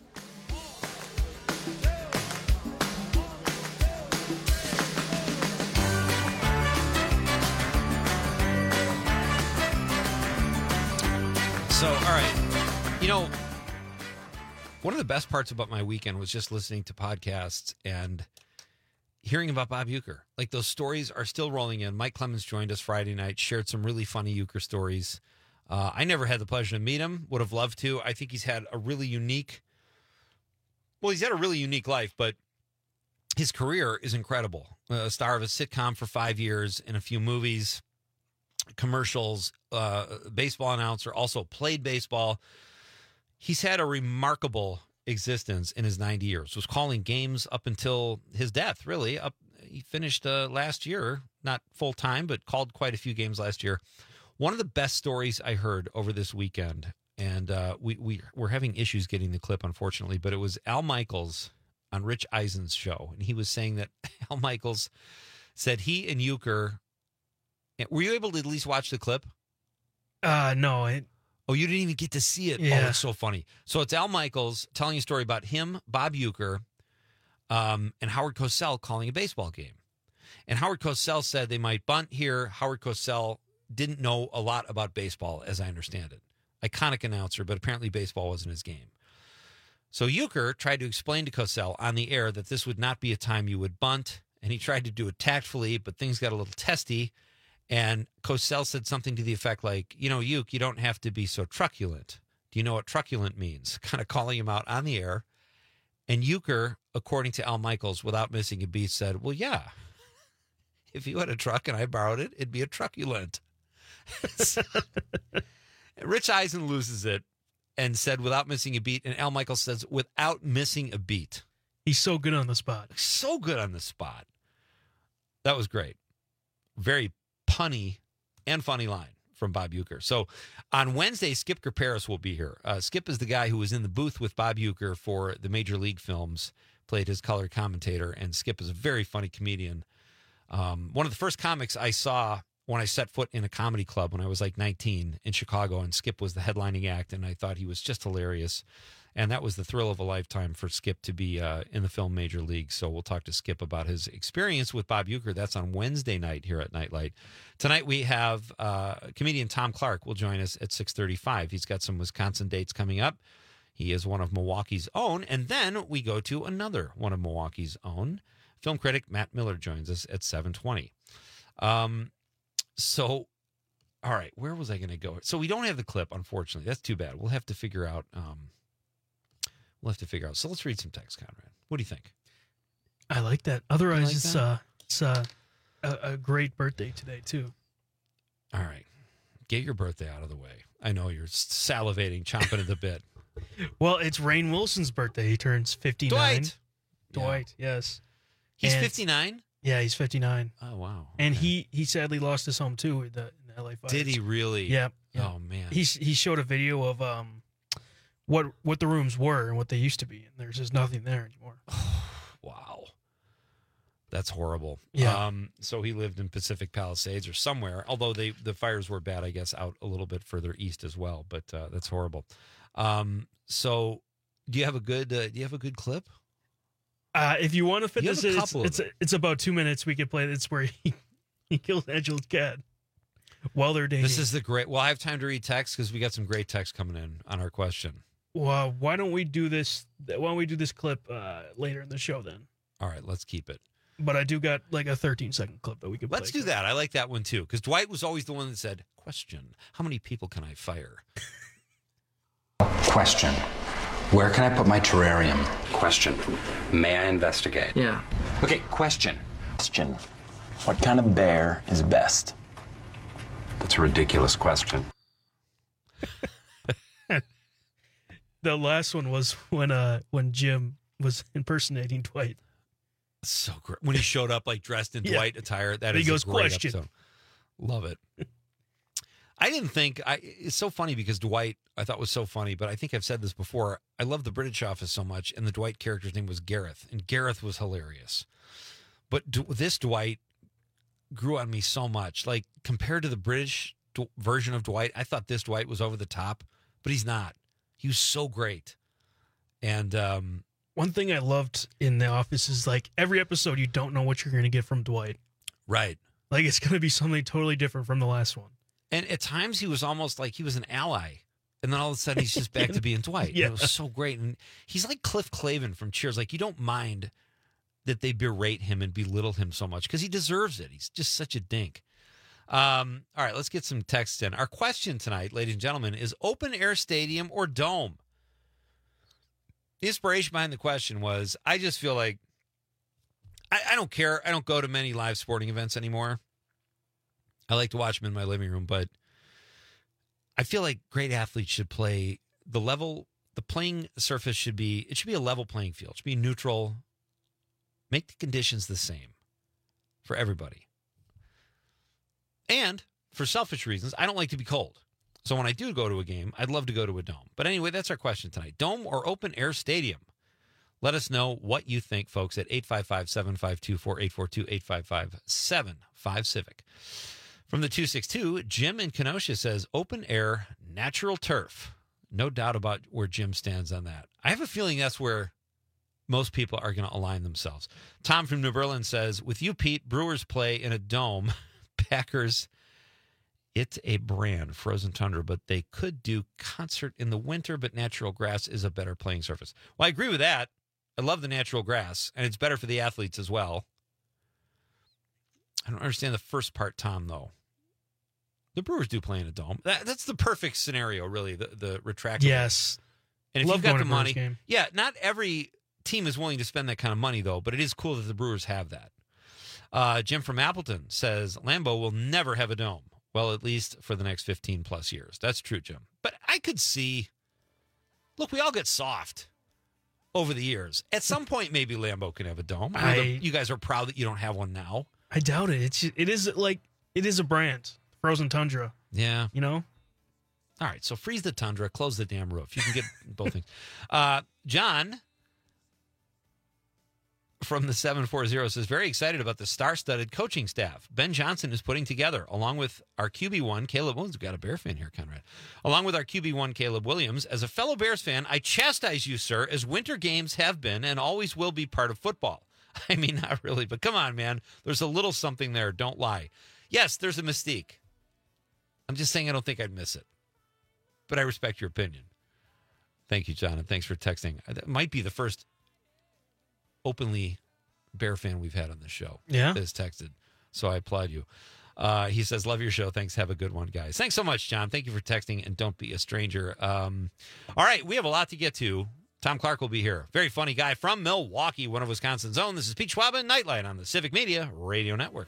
Speaker 12: So, all right. You know, one of the best parts about my weekend was just listening to podcasts and hearing about Bob Uecker. Like, those stories are still rolling in. Mike Clemens joined us Friday night, shared some really funny Uecker stories. Uh, I never had the pleasure to meet him. Would have loved to. I think he's had a really unique, well, he's had a really unique life, but his career is incredible. A star of a sitcom for five years in a few movies, commercials, uh, baseball announcer, also played baseball. He's had a remarkable existence in his ninety years. Was calling games up until his death, really. Up, he finished uh, last year, not full time, but called quite a few games last year. One of the best stories I heard over this weekend, and uh, we we we're having issues getting the clip, unfortunately, but it was Al Michaels on Rich Eisen's show, and he was saying that Al Michaels said he and Uecker. Were you able to at least watch the clip?
Speaker 16: Uh, no, it.
Speaker 12: Oh, you didn't even get to see it?
Speaker 16: Yeah.
Speaker 12: Oh, it's so funny. So it's Al Michaels telling a story about him, Bob Uecker, um, and Howard Cosell calling a baseball game. And Howard Cosell said they might bunt here. Howard Cosell didn't know a lot about baseball, as I understand it. Iconic announcer, but apparently baseball wasn't his game. So Uecker tried to explain to Cosell on the air that this would not be a time you would bunt, and he tried to do it tactfully, but things got a little testy. And Cosell said something to the effect like, you know, Ueck, you don't have to be so truculent. Do you know what truculent means? Kind of calling him out on the air. And Uecker, according to Al Michaels, without missing a beat, said, well, yeah, if you had a truck and I borrowed it, it'd be a truculent. Rich Eisen loses it and said, without missing a beat. And Al Michaels says, without missing a beat.
Speaker 16: He's so good on the spot.
Speaker 12: So good on the spot. That was great. Very punny and funny line from Bob Uecker. So on Wednesday, Skip Kerperis will be here. Uh, Skip is the guy who was in the booth with Bob Uecker for the Major League films, played his color commentator, and Skip is a very funny comedian. Um, one of the first comics I saw when I set foot in a comedy club when I was like nineteen in Chicago, and Skip was the headlining act, and I thought he was just hilarious. And that was the thrill of a lifetime for Skip to be uh, in the film Major League. So we'll talk to Skip about his experience with Bob Uecker. That's on Wednesday night here at Nightlight. Tonight we have uh, comedian Tom Clark will join us at six thirty-five. He's got some Wisconsin dates coming up. He is one of Milwaukee's own. And then we go to another one of Milwaukee's own. Film critic Matt Miller joins us at seven twenty. Um, so, all right, where was I going to go? So we don't have the clip, unfortunately. That's too bad. We'll have to figure out... Um, We'll have to figure out. So let's read some text, Conrad. What do you think?
Speaker 16: I like that. Otherwise,
Speaker 12: like
Speaker 16: it's
Speaker 12: that?
Speaker 16: uh, it's uh, a, a great birthday today too.
Speaker 12: All right, get your birthday out of the way. I know you're salivating, chomping at the bit.
Speaker 16: Well, it's Rainn Wilson's birthday. He turns fifty-nine.
Speaker 12: Dwight.
Speaker 16: Dwight, yeah. Yes.
Speaker 12: He's
Speaker 16: And-
Speaker 12: fifty-nine?
Speaker 16: Yeah, he's fifty-nine.
Speaker 12: Oh, wow.
Speaker 16: And he, he sadly lost his home too in the, in L A Fires.
Speaker 12: Did he really?
Speaker 16: Yeah. yeah.
Speaker 12: Oh man.
Speaker 16: He he showed a video of um what what the rooms were and what they used to be, and there's just nothing there anymore.
Speaker 12: Wow. That's horrible.
Speaker 16: Yeah.
Speaker 12: Um, so he lived in Pacific Palisades or somewhere, although they the fires were bad, I guess, out a little bit further east as well. But uh, that's horrible. Um, so do you have a good uh, do you have a good clip?
Speaker 16: Uh, if you want to fit
Speaker 12: You
Speaker 16: this
Speaker 12: have a
Speaker 16: in, it's
Speaker 12: couple of
Speaker 16: it's, it's about two minutes. We could play. It's where he, he kills Angela's cat while they're dating.
Speaker 12: This is the great. Well, I have time to read text because we got some great text coming in on our question.
Speaker 16: Well, why don't we do this? Why don't we do this clip uh, later in the show then?
Speaker 12: All right, let's keep it.
Speaker 16: But I do got like a thirteen second clip that we could.
Speaker 12: Let's
Speaker 16: play.
Speaker 12: do that. I like that one too because Dwight was always the one that said, "Question: how many people can I fire?"
Speaker 5: Question: where can I put my terrarium? Question: may I investigate?
Speaker 6: Yeah.
Speaker 5: Okay, question. Question: what kind of bear is best? That's a ridiculous question.
Speaker 16: The last one was when uh when Jim was impersonating Dwight.
Speaker 12: So great when he showed up like dressed in
Speaker 16: Yeah.
Speaker 12: Dwight attire. That
Speaker 16: He
Speaker 12: is
Speaker 16: goes,
Speaker 12: a great
Speaker 16: "Question."
Speaker 12: episode. Love it. I didn't think I. It's so funny because Dwight I thought was so funny, but I think I've said this before. I love the British Office so much, and the Dwight character's name was Gareth, and Gareth was hilarious. But D- this Dwight grew on me so much. Like compared to the British d- version of Dwight, I thought this Dwight was over the top, but he's not. He was so great, and um,
Speaker 16: One thing I loved in The Office is like every episode you don't know what you're going to get from Dwight.
Speaker 12: right.
Speaker 16: Like it's going to be something totally different from the last one.
Speaker 12: And at times he was almost like he was an ally. And then all of a sudden he's just back to being Dwight.
Speaker 16: Yeah.
Speaker 12: It was so great. And he's like Cliff Clavin from Cheers. Like you don't mind that they berate him and belittle him so much because he deserves it. He's just such a dink. Um, all right, let's get some texts in. Our question tonight, ladies and gentlemen, is open air stadium or dome? The inspiration behind the question was I just feel like I, I don't care. I don't go to many live sporting events anymore. I like to watch them in my living room, but I feel like great athletes should play the level, the playing surface should be, it should be a level playing field. It should be neutral. Make the conditions the same for everybody. And for selfish reasons, I don't like to be cold. So when I do go to a game, I'd love to go to a dome. But anyway, that's our question tonight. Dome or open air stadium? Let us know what you think, folks, at eight five five, seven five two, four eight four two, eight five five, seven five Civic. From the two six two, Jim in Kenosha says open air, natural turf. No doubt about where Jim stands on that. I have a feeling that's where most people are going to align themselves. Tom from New Berlin says, with you, Pete, Brewers play in a dome. Packers, it's a brand, Frozen Tundra, but they could do concert in the winter, but natural grass is a better playing surface. Well, I agree with that. I love the natural grass, and it's better for the athletes as well. I don't understand the first part, Tom, though. The Brewers do play in a dome. That, that's the perfect scenario, really, the, the retractable.
Speaker 16: Yes.
Speaker 12: And if
Speaker 16: Love
Speaker 12: you've got
Speaker 16: going
Speaker 12: the
Speaker 16: to Brewers
Speaker 12: money.
Speaker 16: game.
Speaker 12: Yeah, not every team is willing to spend that kind of money, though, but it is cool that the Brewers have that. Uh, Jim from Appleton says, Lambeau will never have a dome. Well, at least for the next fifteen plus years. That's true, Jim. But I could see, look, we all get soft over the years. At some point, maybe Lambeau can have a dome. I know
Speaker 16: I-
Speaker 12: that you guys are proud that you don't have one now.
Speaker 16: I doubt it. It's it is like it is a brand, Frozen Tundra.
Speaker 12: Yeah.
Speaker 16: You know?
Speaker 12: All right, so freeze the Tundra, close the damn roof. You can get both things. Uh, John from the seven four zero says, very excited about the star-studded coaching staff Ben Johnson is putting together, along with our Q B one, Caleb Williams. We've got a Bear fan here, Conrad. Along with our Q B one, Caleb Williams. As a fellow Bears fan, I chastise you, sir, as winter games have been and always will be part of football. I mean, not really, but come on, man. There's a little something there. Don't lie. Yes, there's a mystique. I'm just saying I don't think I'd miss it. But I respect your opinion. Thank you, John, and thanks for texting. That might be the first openly Bear fan we've had on the show.
Speaker 16: Yeah.
Speaker 12: That has texted. So I applaud you. Uh, he says, love your show. Thanks. Have a good one, guys. Thanks so much, John. Thank you for texting, and don't be a stranger. Um, all right, we have a lot to get to. Tom Clark will be here. Very funny guy from Milwaukee, one of Wisconsin's own. This is Pete Schwab and Nightlight on the Civic Media Radio Network.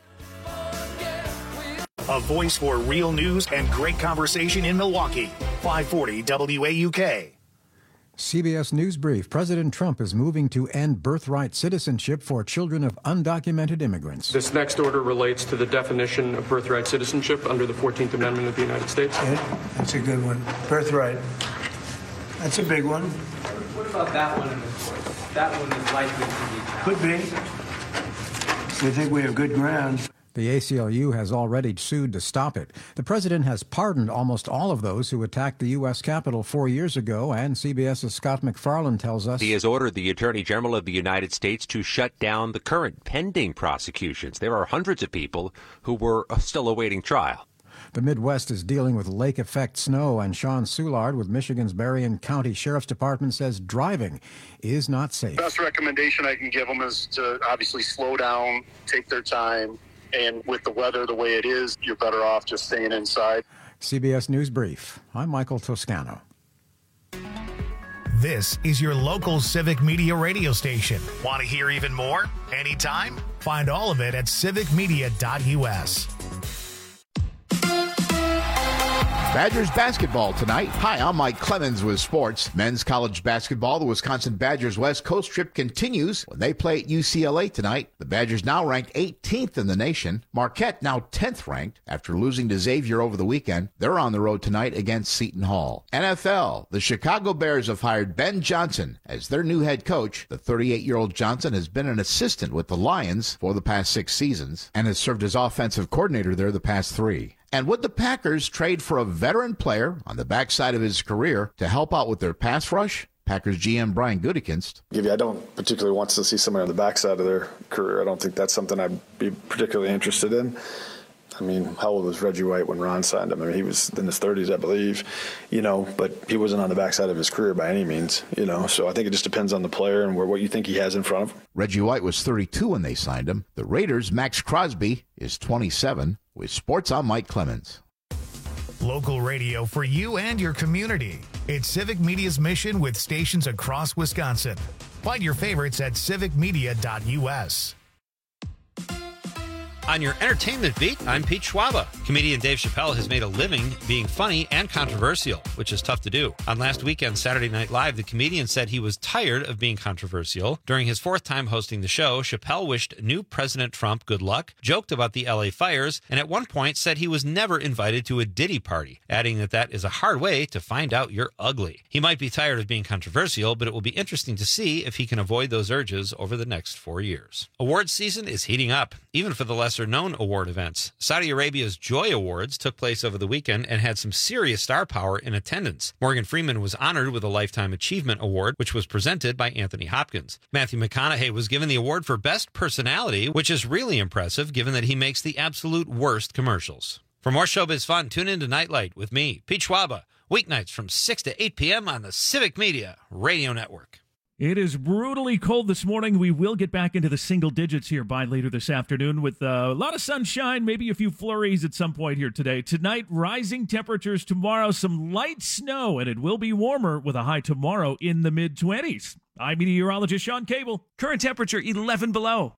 Speaker 1: A voice for real news and great conversation in Milwaukee. five forty W A U K.
Speaker 3: C B S News Brief. President Trump is moving to end birthright citizenship for children of undocumented immigrants.
Speaker 6: This next order relates to the definition of birthright citizenship under the fourteenth Amendment of the United States.
Speaker 8: Yeah, that's a good one. Birthright. That's a big one.
Speaker 9: What about that one in the court? That one is likely to be challenged.
Speaker 8: Could be. We think we have good grounds.
Speaker 3: The A C L U has already sued to stop it. The president has pardoned almost all of those who attacked the U S Capitol four years ago, and CBS's Scott McFarland tells us
Speaker 7: he has ordered the Attorney General of the United States to shut down the current pending prosecutions. There are hundreds of people who were still awaiting trial.
Speaker 3: The Midwest is dealing with lake-effect snow, and Sean Soulard with Michigan's Berrien County Sheriff's Department says driving is not safe.
Speaker 25: The best recommendation I can give them is to obviously slow down, take their time, and with the weather the way it is, you're better off just staying inside.
Speaker 3: C B S News Brief. I'm Michael Toscano.
Speaker 1: This is your local Civic Media radio station. Want to hear even more? Anytime? Find all of it at civic media dot u s.
Speaker 10: Badgers basketball tonight. Hi, I'm Mike Clemens with sports. Men's college basketball, the Wisconsin Badgers West Coast trip continues when they play at U C L A tonight. The Badgers now ranked eighteenth in the nation. Marquette now tenth ranked after losing to Xavier over the weekend. They're on the road tonight against Seton Hall. N F L, the Chicago Bears have hired Ben Johnson as their new head coach. The thirty-eight-year-old Johnson has been an assistant with the Lions for the past six seasons and has served as offensive coordinator there the past three. And would the Packers trade for a veteran player on the backside of his career to help out with their pass rush? Packers G M Brian Gutekunst.
Speaker 11: I don't particularly want to see somebody on the backside of their career. I don't think that's something I'd be particularly interested in. I mean, how old was Reggie White when Ron signed him? I mean, he was in his thirties, I believe, you know, but he wasn't on the backside of his career by any means, you know. So I think it just depends on the player and where, what you think he has in front of him.
Speaker 10: Reggie White was thirty-two when they signed him. The Raiders' Max Crosby is twenty-seven. With sports, I'm Mike Clemens.
Speaker 1: Local radio for you and your community. It's Civic Media's mission with stations across Wisconsin. Find your favorites at civic media dot u s.
Speaker 12: On your entertainment beat, I'm Pete Schwaba. Comedian Dave Chappelle has made a living being funny and controversial, which is tough to do. On last weekend's Saturday Night Live, the comedian said he was tired of being controversial. During his fourth time hosting the show, Chappelle wished new President Trump good luck, joked about the L A fires, and at one point said he was never invited to a Diddy party, adding that that is a hard way to find out you're ugly. He might be tired of being controversial, but it will be interesting to see if he can avoid those urges over the next four years. Awards season is heating up, even for the lesser known award events. Saudi Arabia's Joy Awards took place over the weekend and had some serious star power in attendance. Morgan Freeman was honored with a Lifetime Achievement Award, which was presented by Anthony Hopkins. Matthew McConaughey was given the award for Best Personality, which is really impressive given that he makes the absolute worst commercials. For more showbiz fun, tune in to Nightlight with me, Pete Schwaba, weeknights from six to eight p.m. on the Civic Media Radio Network.
Speaker 26: It is brutally cold this morning. We will get back into the single digits here by later this afternoon with uh, a lot of sunshine, maybe a few flurries at some point here today. Tonight, rising temperatures. Tomorrow, some light snow, and it will be warmer with a high tomorrow in the mid-twenties. I'm meteorologist Sean Cable. Current temperature eleven below.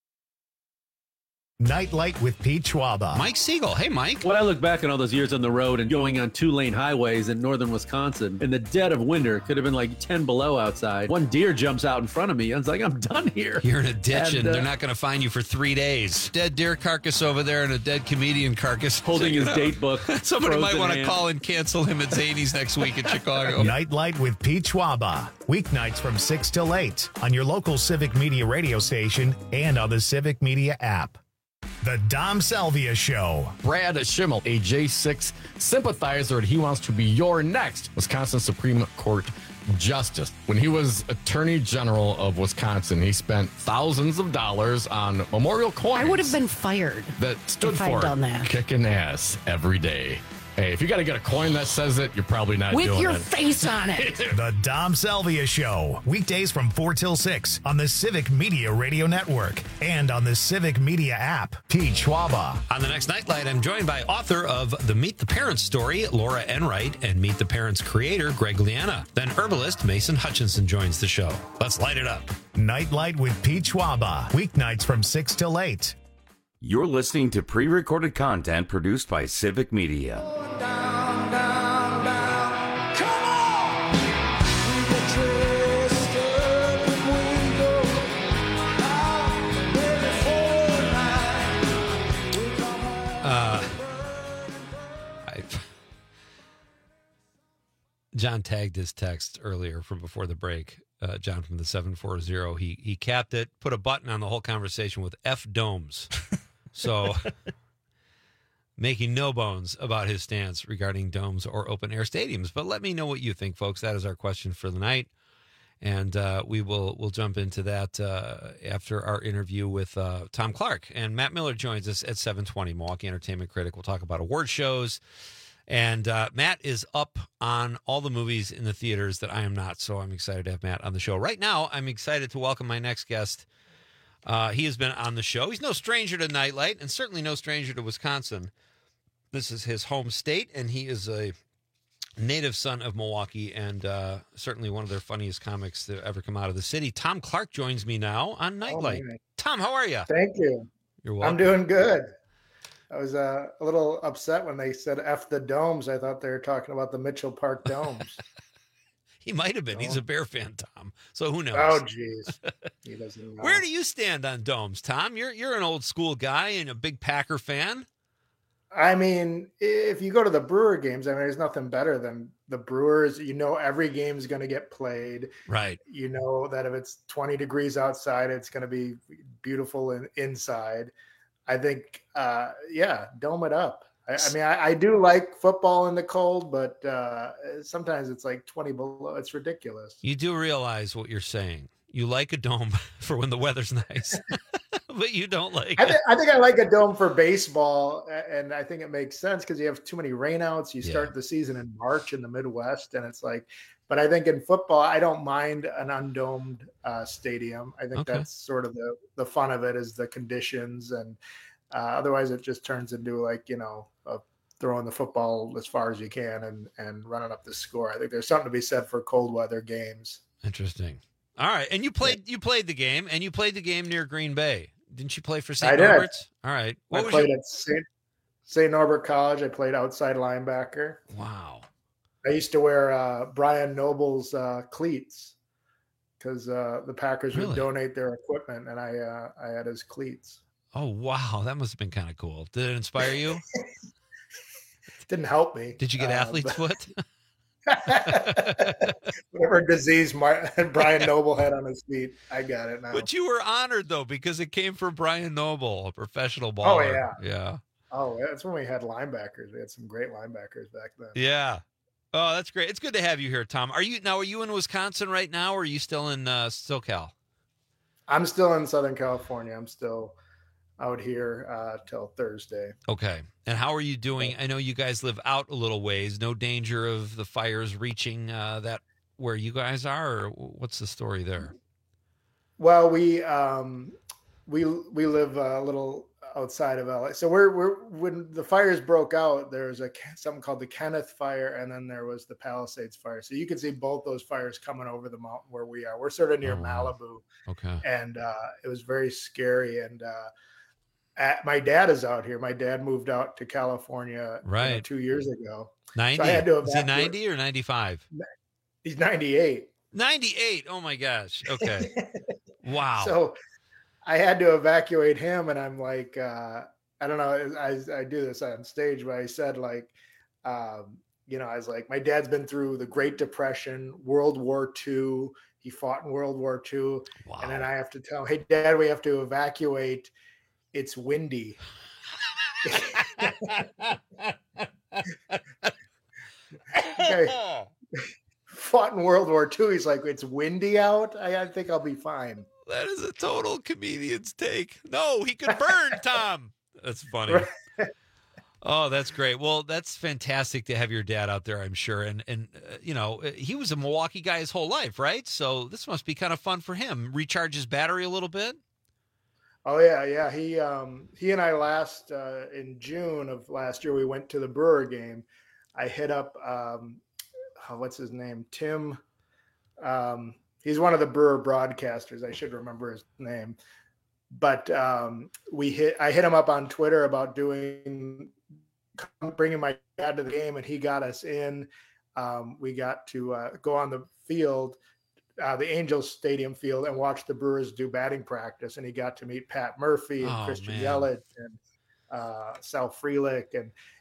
Speaker 1: Nightlight with Pete Schwaba.
Speaker 12: Mike Siegel. Hey, Mike.
Speaker 27: When I look back on all those years on the road and going on two-lane highways in northern Wisconsin, in the dead of winter, it could have been like ten below outside. One deer jumps out in front of me. I was like, I'm done here.
Speaker 12: You're in a ditch, and,
Speaker 27: and uh,
Speaker 12: they're not going to find you for three days. Dead deer carcass over there and a dead comedian carcass.
Speaker 27: Holding his date book.
Speaker 12: Somebody might want to
Speaker 27: hand.
Speaker 12: call and cancel him at Zany's next week in Chicago.
Speaker 1: Nightlight with Pete Schwaba. Weeknights from six till eight on your local Civic Media radio station and on the Civic Media app. The Dom Salvia Show.
Speaker 21: Brad Schimmel, a J six sympathizer, and he wants to be your next Wisconsin Supreme Court justice. When he was Attorney General of Wisconsin, he spent thousands of dollars on memorial coins.
Speaker 22: I would have been fired
Speaker 21: that stood
Speaker 22: if
Speaker 21: for
Speaker 22: I'd done that.
Speaker 21: kicking ass every day. Hey, if you got to get a coin that says it, you're probably not
Speaker 22: With
Speaker 21: doing
Speaker 22: your
Speaker 21: it.
Speaker 22: face on it.
Speaker 1: The Dom Salvia Show. Weekdays from four till six on the Civic Media Radio Network and on the Civic Media app. Pete Schwaba.
Speaker 12: On the next Nightlight, I'm joined by author of The Meet the Parents story, Laura Enright, and Meet the Parents creator, Greg Liana. Then herbalist Mason Hutchinson joins the show. Let's light it up.
Speaker 1: Nightlight with Pete Schwaba. Weeknights from six till eight.
Speaker 15: You're listening to pre-recorded content produced by Civic Media.
Speaker 17: Down, down, down. Come on!
Speaker 12: John tagged his text earlier from before the break. Uh, John from the seven four zero. He he capped it, put a button on the whole conversation with F domes. So making no bones about his stance regarding domes or open air stadiums. But let me know what you think, folks. That is our question for the night. And uh, we will we'll jump into that uh, after our interview with uh, Tom Clark. And Matt Miller joins us at seven twenty, Milwaukee Entertainment Critic. We'll talk about award shows. And uh, Matt is up on all the movies in the theaters that I am not, so I'm excited to have Matt on the show. Right now, I'm excited to welcome my next guest. Uh, he has been on the show. He's no stranger to Nightlight, and certainly no stranger to Wisconsin. This is his home state, and he is a native son of Milwaukee, and uh, certainly one of their funniest comics to ever come out of the city. Tom Clark joins me now on Nightlight.
Speaker 2: Oh,
Speaker 12: Tom, how are you?
Speaker 2: Thank you.
Speaker 12: You're welcome.
Speaker 2: I'm doing good. I was uh, a little upset when they said F the domes. I thought they were talking about the Mitchell Park domes.
Speaker 12: He might have been. Oh. He's a Bear fan, Tom. So who knows?
Speaker 2: Oh, jeez. He doesn't know.
Speaker 12: Where do you stand on domes, Tom? You're you're an old school guy and a big Packer fan.
Speaker 2: I mean, if you go to the Brewer games, I mean, there's nothing better than the Brewers. You know, every game is going to get played.
Speaker 12: Right.
Speaker 2: You know that if it's twenty degrees outside, it's going to be beautiful in, inside. I think, uh, yeah, dome it up. I, I mean, I, I do like football in the cold, but uh, sometimes it's like twenty below. It's ridiculous.
Speaker 12: You do realize what you're saying. You like a dome for when the weather's nice, but you don't like
Speaker 2: I,
Speaker 12: it.
Speaker 2: th- I think I like a dome for baseball, and I think it makes sense because you have too many rainouts. You start yeah. the season in March in the Midwest, and it's like, but I think in football, I don't mind an undomed uh, stadium. I think
Speaker 12: Okay.
Speaker 2: that's sort of the, the fun of it is the conditions, and uh, otherwise it just turns into like, you know, uh, throwing the football as far as you can and, and running up the score. I think there's something to be said for cold weather games.
Speaker 12: Interesting. All right, and you played you played the game, and you played the game near Green Bay. Didn't you play for
Speaker 2: I
Speaker 12: Saint
Speaker 2: did.
Speaker 12: Norbert's? All right. What
Speaker 2: I
Speaker 12: was
Speaker 2: played
Speaker 12: your-
Speaker 2: at Saint Saint Norbert College. I played outside linebacker.
Speaker 12: Wow.
Speaker 2: I used to wear uh, Brian Noble's uh, cleats because uh, the Packers
Speaker 12: Really?
Speaker 2: would donate their equipment, and I uh, I had his cleats.
Speaker 12: Oh, wow. That must have been kind of cool. Did it inspire you?
Speaker 2: Didn't help me.
Speaker 12: Did you get
Speaker 2: uh,
Speaker 12: athlete's
Speaker 2: but-
Speaker 12: foot?
Speaker 2: Whatever disease Mar- Brian Noble had on his feet, I got it now.
Speaker 12: But you were honored, though, because it came from Brian Noble, a professional baller.
Speaker 2: Oh, yeah.
Speaker 12: Yeah.
Speaker 2: Oh, that's when we had linebackers. We had some great linebackers back then.
Speaker 12: Yeah. Oh, that's great. It's good to have you here, Tom. Are you now? Are you in Wisconsin right now, or are you still in uh, SoCal?
Speaker 2: I'm still in Southern California. I'm still out here uh, till Thursday.
Speaker 12: Okay. And how are you doing? I know you guys live out a little ways. No danger of the fires reaching uh, that where you guys are, or what's the story there?
Speaker 2: Well, we um, we we live a little outside of L A. So we're we're when the fires broke out, there was a something called the Kenneth Fire, and then there was the Palisades Fire. So you can see both those fires coming over the mountain where we are. We're sort of near
Speaker 12: Oh, wow.
Speaker 2: Malibu,
Speaker 12: Okay.
Speaker 2: and uh, it was very scary. And uh, at, my dad is out here. My dad moved out to California you know,
Speaker 12: Right.
Speaker 2: two years ago.
Speaker 12: ninety.
Speaker 2: So I had to
Speaker 12: Is he
Speaker 2: evacuate-
Speaker 12: ninety or ninety-five?
Speaker 2: He's ninety-eight.
Speaker 12: ninety-eight. Oh my gosh. Okay. Wow.
Speaker 2: So I had to evacuate him, and I'm like, uh, I don't know, I, I do this on stage, but I said like, um, you know, I was like, my dad's been through the Great Depression, World War Two. He fought in World War Two.
Speaker 12: Wow.
Speaker 2: And then I have to tell, hey, Dad, we have to evacuate. It's windy. Okay. Fought in World War Two. He's like, it's windy out. I, I think I'll be fine.
Speaker 12: That is a total comedian's take. No, he could burn, Tom. That's funny. Oh, that's great. Well, that's fantastic to have your dad out there, I'm sure. And, and uh, you know, he was a Milwaukee guy his whole life, right? So this must be kind of fun for him. Recharge his battery a little bit.
Speaker 2: Oh yeah, yeah. He um he and I last uh in June of last year we went to the Brewer game. I hit up um oh, what's his name? Tim. Um he's one of the Brewer broadcasters. I should remember his name. But um we hit I hit him up on Twitter about doing bringing my dad to the game, and he got us in. Um we got to uh, go on the field. Uh, the Angels Stadium field and watch the Brewers do batting practice, and he got to meet Pat Murphy and
Speaker 12: Oh,
Speaker 2: Christian
Speaker 12: man.
Speaker 2: Yelich and uh, Sal Frelick, and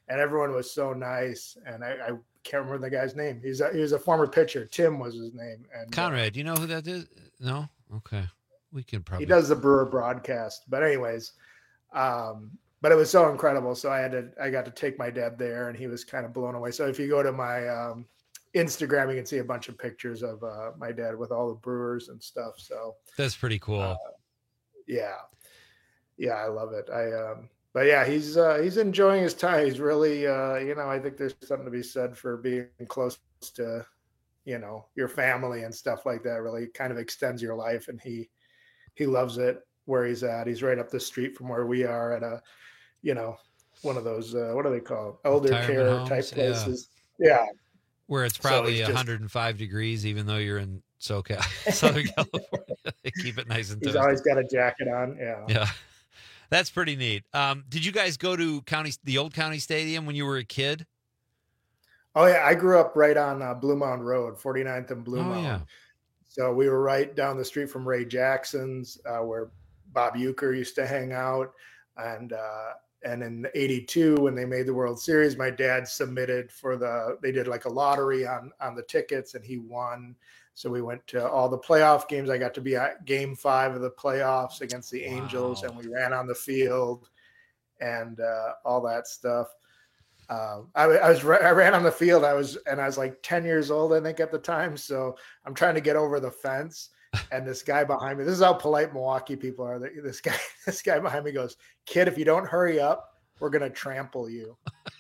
Speaker 2: and everyone was so nice. And I, I can't remember the guy's name. He's a, he was a former pitcher. Tim was his name. And
Speaker 12: Conrad, do you know who that is? No? Okay. We can probably.
Speaker 2: He does the Brewer broadcast. But anyways, um, but it was so incredible. So I had to, I got to take my dad there, and he was kind of blown away. So if you go to my um, Instagram, you can see a bunch of pictures of uh, my dad with all the Brewers and stuff. So
Speaker 12: that's pretty cool.
Speaker 2: Uh, yeah. Yeah, I love it. I, um, but yeah, he's, uh, he's enjoying his time. He's really, uh, you know, I think there's something to be said for being close to, you know, your family and stuff like that. Really kind of extends your life, and he, he loves it where he's at. He's right up the street from where we are at a, you know, one of those, uh, what do they call it? Elder
Speaker 12: Retirement
Speaker 2: care
Speaker 12: homes,
Speaker 2: type places. Yeah. yeah.
Speaker 12: Where it's
Speaker 2: So
Speaker 12: probably
Speaker 2: he's just-
Speaker 12: one hundred five degrees, even though you're in SoCal, Southern California. They keep it nice and
Speaker 2: He's
Speaker 12: toasty.
Speaker 2: always got a jacket on. Yeah.
Speaker 12: Yeah. That's pretty neat. Um, did you guys go to county, the old county stadium when you were a kid?
Speaker 2: Oh yeah. I grew up right on uh, Blue Mound Road, forty-ninth and Blue
Speaker 12: Oh,
Speaker 2: Mound.
Speaker 12: yeah.
Speaker 2: So we were right down the street from Ray Jackson's, uh, where Bob Uecker used to hang out. And, uh, and in eighty-two, when they made the World Series, my dad submitted for the, they did like a lottery on, on the tickets, and he won. So we went to all the playoff games. I got to be at game five of the playoffs against the Angels, and we ran on the field and uh, all that stuff. Um, I, I was I ran on the field. I was and I was like ten years old, I think, at the time. So I'm trying to get over the fence, and this guy behind me. This is how polite Milwaukee people are. This guy, this guy behind me goes, "Kid, if you don't hurry up, we're gonna trample you."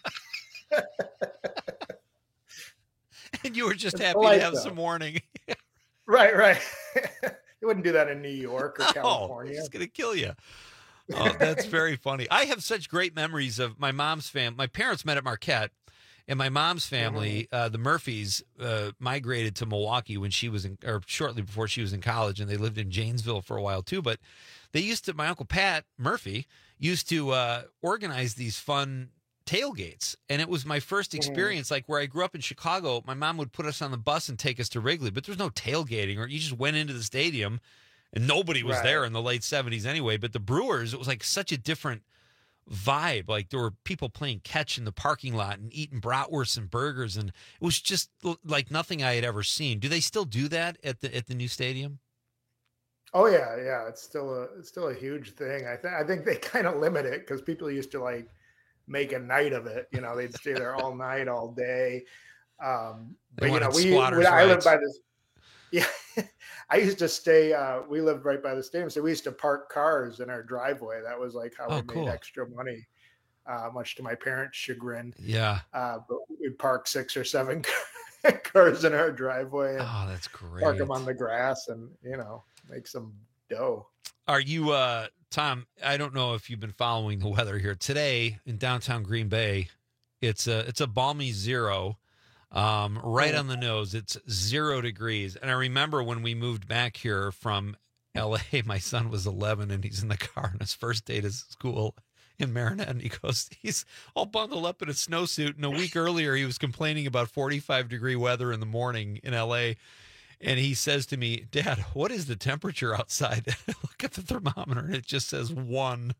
Speaker 12: And you were just
Speaker 2: It's
Speaker 12: happy
Speaker 2: polite,
Speaker 12: to have
Speaker 2: though.
Speaker 12: some warning.
Speaker 2: Right, right. You wouldn't do that in New York or
Speaker 12: Oh,
Speaker 2: California.
Speaker 12: it's going to kill you. Oh, that's very funny. I have such great memories of my mom's family. My parents met at Marquette, and my mom's family,
Speaker 2: Mm-hmm.
Speaker 12: uh, the Murphys, uh, migrated to Milwaukee when she was in, or shortly before she was in college, and they lived in Janesville for a while too. But they used to, my Uncle Pat Murphy used to uh, organize these fun tailgates, and it was my first experience. Like where I grew up in Chicago, my mom would put us on the bus and take us to Wrigley, but there was no tailgating, or you just went into the stadium and nobody was
Speaker 2: Right.
Speaker 12: there in the late seventies anyway. But the Brewers, it was like such a different vibe. Like there were people playing catch in the parking lot and eating bratwursts and burgers, and it was just l- like nothing I had ever seen. Do they still do that at the at the new stadium?
Speaker 2: Oh yeah, yeah. It's still a it's still a huge thing. I think I think they kind of limit it because people used to like make a night of it. You know, they'd stay there all night, all day. Um,
Speaker 12: They
Speaker 2: but you know,
Speaker 12: wanted
Speaker 2: we,
Speaker 12: squatters'
Speaker 2: we I lived
Speaker 12: rights.
Speaker 2: by this. Yeah, I used to stay. Uh, we lived right by the stadium, so we used to park cars in our driveway. That was like how
Speaker 12: Oh,
Speaker 2: we
Speaker 12: cool.
Speaker 2: made extra money. Uh, much to my parents' chagrin.
Speaker 12: Yeah.
Speaker 2: Uh, but we'd park six or seven cars in our driveway. And
Speaker 12: Oh, that's great.
Speaker 2: park them on the grass, and you know, make some dough.
Speaker 12: Are you, uh, Tom? I don't know if you've been following the weather here today in downtown Green Bay. It's a it's a balmy zero, um, right on the nose. It's zero degrees. And I remember when we moved back here from L A, my son was eleven, and he's in the car on his first day to school in Marinette, and he goes, he's all bundled up in a snowsuit. And a week earlier, he was complaining about forty-five degree weather in the morning in L A. And he says to me, "Dad, what is the temperature outside?" And I look at the thermometer, and it just says one.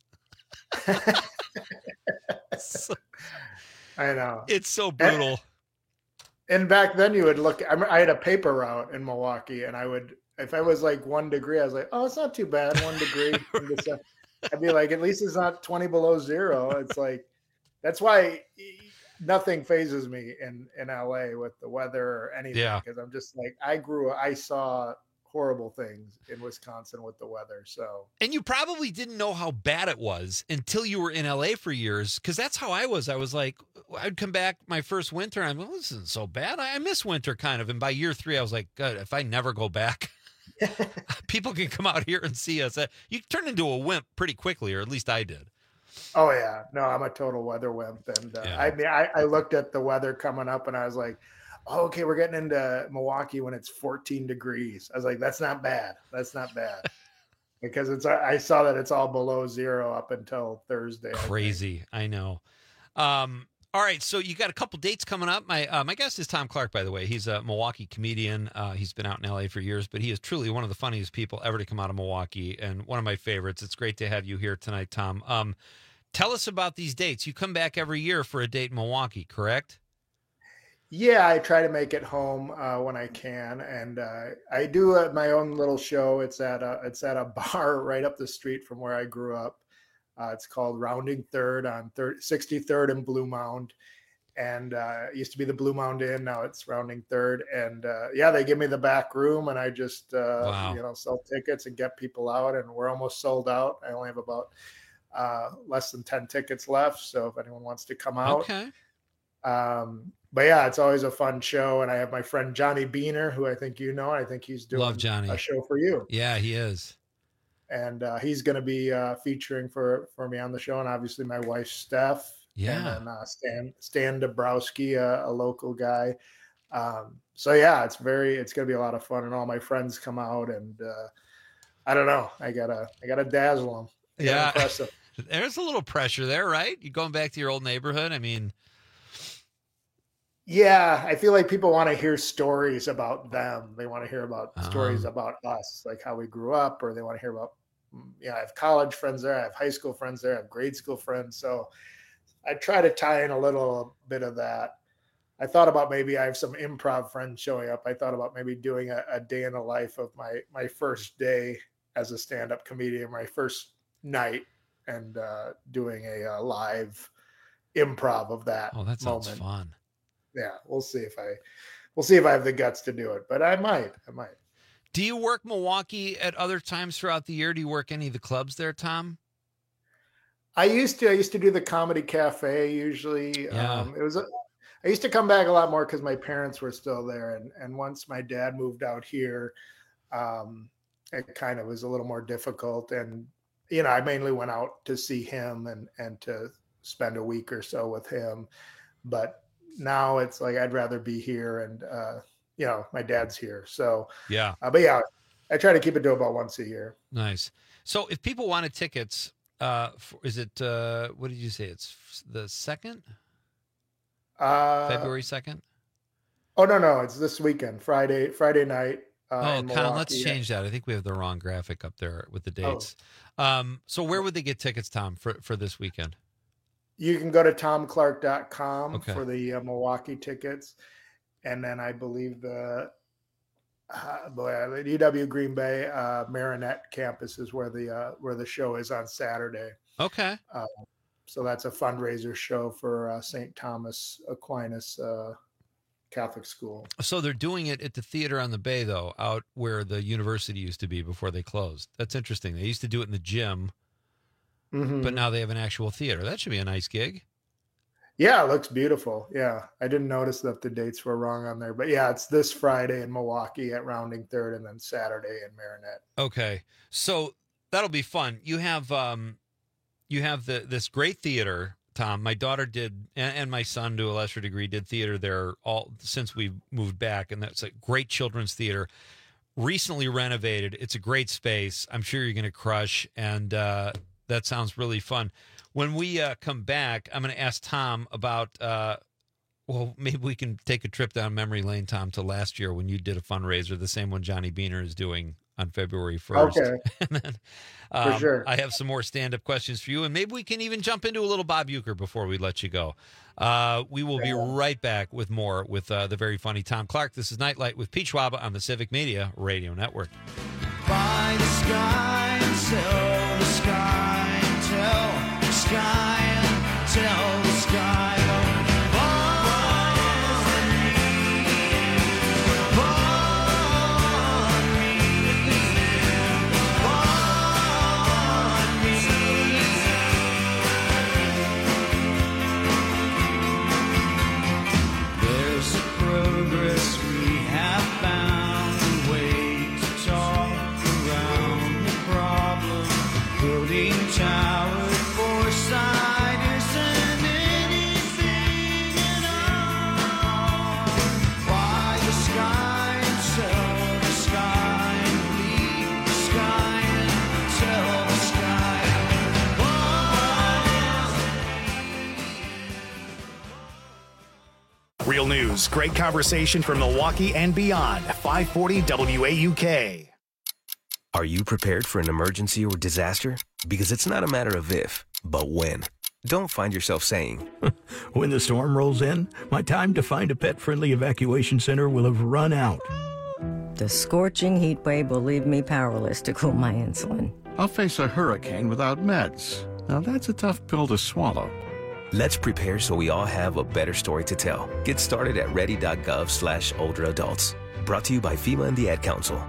Speaker 12: So-
Speaker 2: I know.
Speaker 12: it's so brutal.
Speaker 2: And back then, you would look. I, mean, I had a paper route in Milwaukee, and I would, if I was like one degree, I was like, "Oh, it's not too bad, one degree." in December. I'd be like, "At least it's not twenty below zero." It's like that's why nothing phases me in in L A with the weather or anything,
Speaker 12: Yeah.
Speaker 2: because I'm just like I grew. I saw horrible things in Wisconsin with the weather, so
Speaker 12: And you probably didn't know how bad it was until you were in L A for years, because that's how I was. I was like, I'd come back my first winter, and I'm like, well, this isn't so bad. I, I miss winter kind of. And by year three, I was like, God, if I never go back, people can come out here and see us. Uh, You turn into a wimp pretty quickly, or at least I did.
Speaker 2: Oh yeah, no, I'm a total weather wimp, and uh,
Speaker 12: Yeah.
Speaker 2: I mean, I, I looked at the weather coming up, and I was like, oh, "Okay, we're getting into Milwaukee when it's fourteen degrees." I was like, "That's not bad. That's not bad," because it's. I saw that it's all below zero up until Thursday. I think.
Speaker 12: Crazy, I know. Um, all right, so you got a couple dates coming up. My uh, my guest is Tom Clark, by the way. He's a Milwaukee comedian. Uh, he's been out in L A for years, but he is truly one of the funniest people ever to come out of Milwaukee, and one of my favorites. It's great to have you here tonight, Tom. Um, Tell us about these dates. You come back every year for a date in Milwaukee, correct?
Speaker 2: Yeah, I try to make it home uh, when I can, and uh, I do uh, my own little show. It's at a it's at a bar right up the street from where I grew up. Uh, it's called Rounding Third on sixty-third and Blue Mound, and uh, it used to be the Blue Mound Inn. Now it's Rounding Third, and uh, yeah, they give me the back room, and I just uh,
Speaker 12: Wow.
Speaker 2: you know sell tickets and get people out, and we're almost sold out. I only have about uh, less than ten tickets left, so if anyone wants to come out,
Speaker 12: Okay.
Speaker 2: um, but yeah, it's always a fun show. And I have my friend Johnny Beaner, who I think you know. I think he's doing
Speaker 12: Love Johnny.
Speaker 2: a show for you.
Speaker 12: Yeah, he is.
Speaker 2: And uh, he's going to be uh, featuring for, for me on the show. And obviously my wife, Steph.
Speaker 12: Yeah.
Speaker 2: And then uh, Stan, Stan Dabrowski, uh, a local guy. Um, so yeah, it's very, it's going to be a lot of fun. And all my friends come out, and uh, I don't know. I gotta, I gotta dazzle them. I gotta
Speaker 12: Yeah.
Speaker 2: impress them.
Speaker 12: There's a little pressure there, right? You going back to your old neighborhood? I mean,
Speaker 2: Yeah, I feel like people want to hear stories about them. They want to hear about
Speaker 12: Uh-huh.
Speaker 2: stories about us, like how we grew up, or they want to hear about, you know, I have college friends there, I have high school friends there, I have grade school friends. So I try to tie in a little bit of that. I thought about maybe I have some improv friends showing up. I thought about maybe doing a, a day in the life of my my first day as a stand-up comedian, my first night, and uh, doing a, uh live improv of that.
Speaker 12: oh, that sounds
Speaker 2: moment.
Speaker 12: fun.
Speaker 2: Yeah, we'll see if I we'll see if I have the guts to do it, but I might. I might.
Speaker 12: Do you work Milwaukee at other times throughout the year? Do you work any of the clubs there, Tom?
Speaker 2: I used to I used to do the Comedy Cafe usually.
Speaker 12: Yeah.
Speaker 2: Um it was a, I used to come back a lot more because my parents were still there, and and once my dad moved out here, um it kind of was a little more difficult, and you know, I mainly went out to see him and and to spend a week or so with him. But now it's like I'd rather be here, and uh you know, my dad's here. So
Speaker 12: Yeah.
Speaker 2: uh, but yeah, I try to keep it to about once a year.
Speaker 12: Nice. So if people wanted tickets, uh, for, is it, uh, what did you say? It's the second,
Speaker 2: Uh
Speaker 12: February second?
Speaker 2: Oh no, no, it's this weekend, Friday, Friday night. Uh,
Speaker 12: Oh,
Speaker 2: in
Speaker 12: Con, let's
Speaker 2: Milwaukee.
Speaker 12: change that. I think we have the wrong graphic up there with the
Speaker 2: Oh.
Speaker 12: dates. Um, so where would they get tickets, Tom, for, for this weekend?
Speaker 2: You can go to tom clark dot com
Speaker 12: Okay.
Speaker 2: for the uh, Milwaukee tickets, and then I believe the uh, boy, the U W Green Bay uh, Marinette campus is where the uh, where the show is on Saturday.
Speaker 12: Okay.
Speaker 2: Uh, so that's a fundraiser show for uh, Saint Thomas Aquinas uh, Catholic School.
Speaker 12: So they're doing it at the theater on the Bay, though, out where the university used to be before they closed. That's interesting. They used to do it in the gym,
Speaker 2: Mhm.
Speaker 12: but now they have an actual theater. That should be a nice gig.
Speaker 2: Yeah, it looks beautiful. Yeah, I didn't notice that the dates were wrong on there, but yeah, it's this Friday in Milwaukee at Rounding Third, and then Saturday in Marinette.
Speaker 12: Okay, so that'll be fun. You have um, you have the this great theater, Tom. My daughter did, and, and my son to a lesser degree did theater there all since we moved back, and that's a great children's theater. Recently renovated. It's a great space. I'm sure you're going to crush, and uh, that sounds really fun. When we uh, come back, I'm going to ask Tom about. Uh, well, maybe we can take a trip down memory lane, Tom, to last year when you did a fundraiser, the same one Johnny Beaner is doing on February first.
Speaker 2: Okay.
Speaker 12: And then,
Speaker 2: For
Speaker 12: um,
Speaker 2: sure.
Speaker 12: I have some more stand-up questions for you, and maybe we can even jump into a little Bob Uecker before we let you go. Uh, we will be right back with more with uh, the very funny Tom Clark. This is Nightlight with Pete Schwaba on the Civic Media Radio Network.
Speaker 17: By the sky and tell the sky and tell the sky and tell the sky. There's a progress we have found, a way to talk around the problem. Building tower foresight isn't anything at all. Why the sky and tell the sky and leave the sky and tell the sky.
Speaker 1: Real news, great conversation from Milwaukee and beyond. five forty W A U K.
Speaker 4: Are you prepared for an emergency or disaster? Because it's not a matter of if, but when. don't find yourself saying,
Speaker 13: when the storm rolls in, my time to find a pet-friendly evacuation center will have run out.
Speaker 14: The scorching heat wave will leave me powerless to cool my insulin.
Speaker 18: I'll face a hurricane without meds. Now that's a tough pill to swallow.
Speaker 4: Let's prepare so we all have a better story to tell. Get started at ready.gov slash older adults. Brought to you by FEMA and the Ad Council.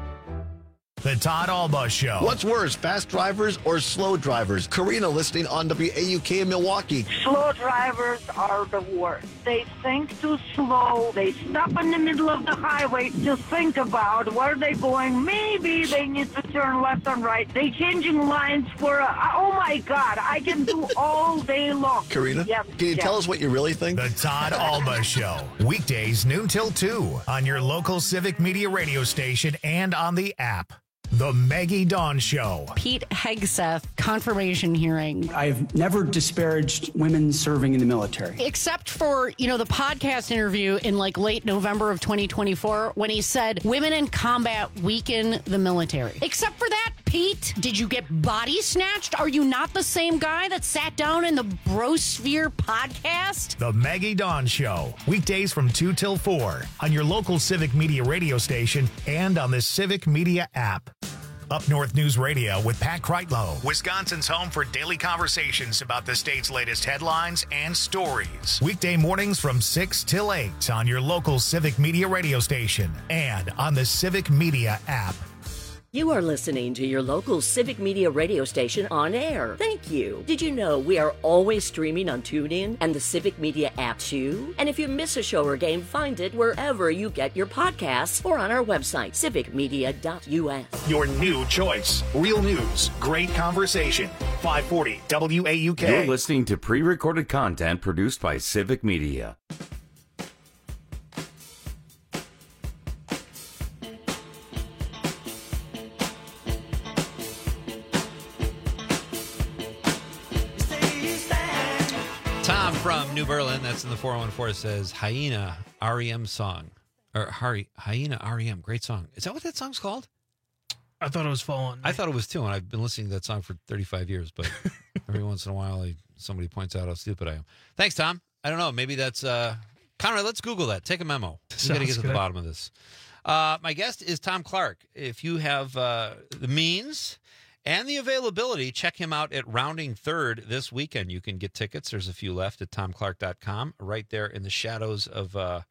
Speaker 1: The Todd Alba Show.
Speaker 19: What's worse, fast drivers or slow drivers? Karina listening on W A U K in Milwaukee.
Speaker 20: Slow drivers are the worst. They think too slow. They stop in the middle of the highway to think about where they're going. Maybe they need to turn left and right. They changing lines for, a, oh my God, I can do all day long.
Speaker 19: Karina,
Speaker 20: yep,
Speaker 19: can you
Speaker 20: yep.
Speaker 19: tell us what you really think?
Speaker 1: The Todd Alba Show. Weekdays noon till two on your local Civic Media radio station and on the app. The Maggie Dawn Show.
Speaker 22: Pete Hegseth confirmation hearing.
Speaker 23: I've never disparaged women serving in the military.
Speaker 22: Except for, you know, the podcast interview in like late November of twenty twenty-four when he said women in combat weaken the military. Except for that, Pete, did you get body snatched? Are you not the same guy that sat down in the Brosphere podcast?
Speaker 1: The Maggie Dawn Show. Weekdays from two till four on your local Civic Media radio station and on the Civic Media app. Up North News Radio with Pat Kreitlow, Wisconsin's home for daily conversations about the state's latest headlines and stories. Weekday mornings from six till eight on your local Civic Media radio station and on the Civic Media app.
Speaker 28: You are listening to your local Civic Media radio station on air. Thank you. Did you know we are always streaming on TuneIn and the Civic Media app too? And if you miss a show or game, find it wherever you get your podcasts or on our website, civic media dot u s.
Speaker 1: Your new choice. Real news. Great conversation. five forty W A U K.
Speaker 15: You're listening to pre-recorded content produced by Civic Media.
Speaker 12: Tom from New Berlin, that's in the four one four, says Hyena R E M song. Or Hari, Hyena R E M, great song. Is that what that song's called?
Speaker 16: I thought it was Fall On Me.
Speaker 12: I thought it was too, and I've been listening to that song for thirty-five years, but every once in a while I, somebody points out how stupid I am. Thanks, Tom. I don't know, maybe that's... Uh, Conrad, let's Google that. Take a memo. We've got to get to the bottom of this. Uh, my guest is Tom Clark. If you have uh, the means... and the availability, check him out at Rounding Third this weekend. You can get tickets. There's a few left at tom clark dot com, right there in the shadows of, uh,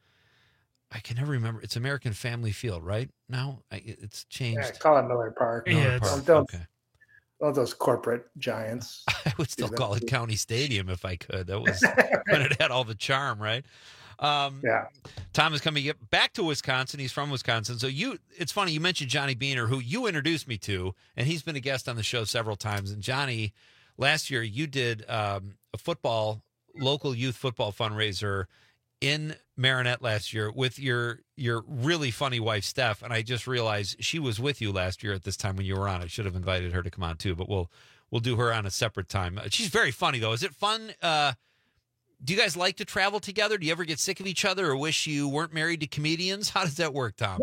Speaker 12: I can never remember. It's American Family Field, right? Now I, it's changed.
Speaker 2: Yeah, call it Miller Park.
Speaker 12: Miller
Speaker 2: yeah,
Speaker 12: Park.
Speaker 2: Don't,
Speaker 12: okay.
Speaker 2: All those corporate giants.
Speaker 12: I would still call it County Stadium if I could. That was when it had all the charm, right? Um,
Speaker 2: yeah.
Speaker 12: Tom is coming back to Wisconsin. He's from Wisconsin. So you, it's funny, you mentioned Johnny Beaner, who you introduced me to, and he's been a guest on the show several times. And Johnny, last year you did um, a football, local youth football fundraiser in Marinette last year with your your really funny wife, Steph. And I just realized she was with you last year at this time when you were on. I should have invited her to come on too, but we'll we'll do her on a separate time. She's very funny, though. Is it fun? Uh, Do you guys like to travel together? Do you ever get sick of each other or wish you weren't married to comedians? How does that work, Tom?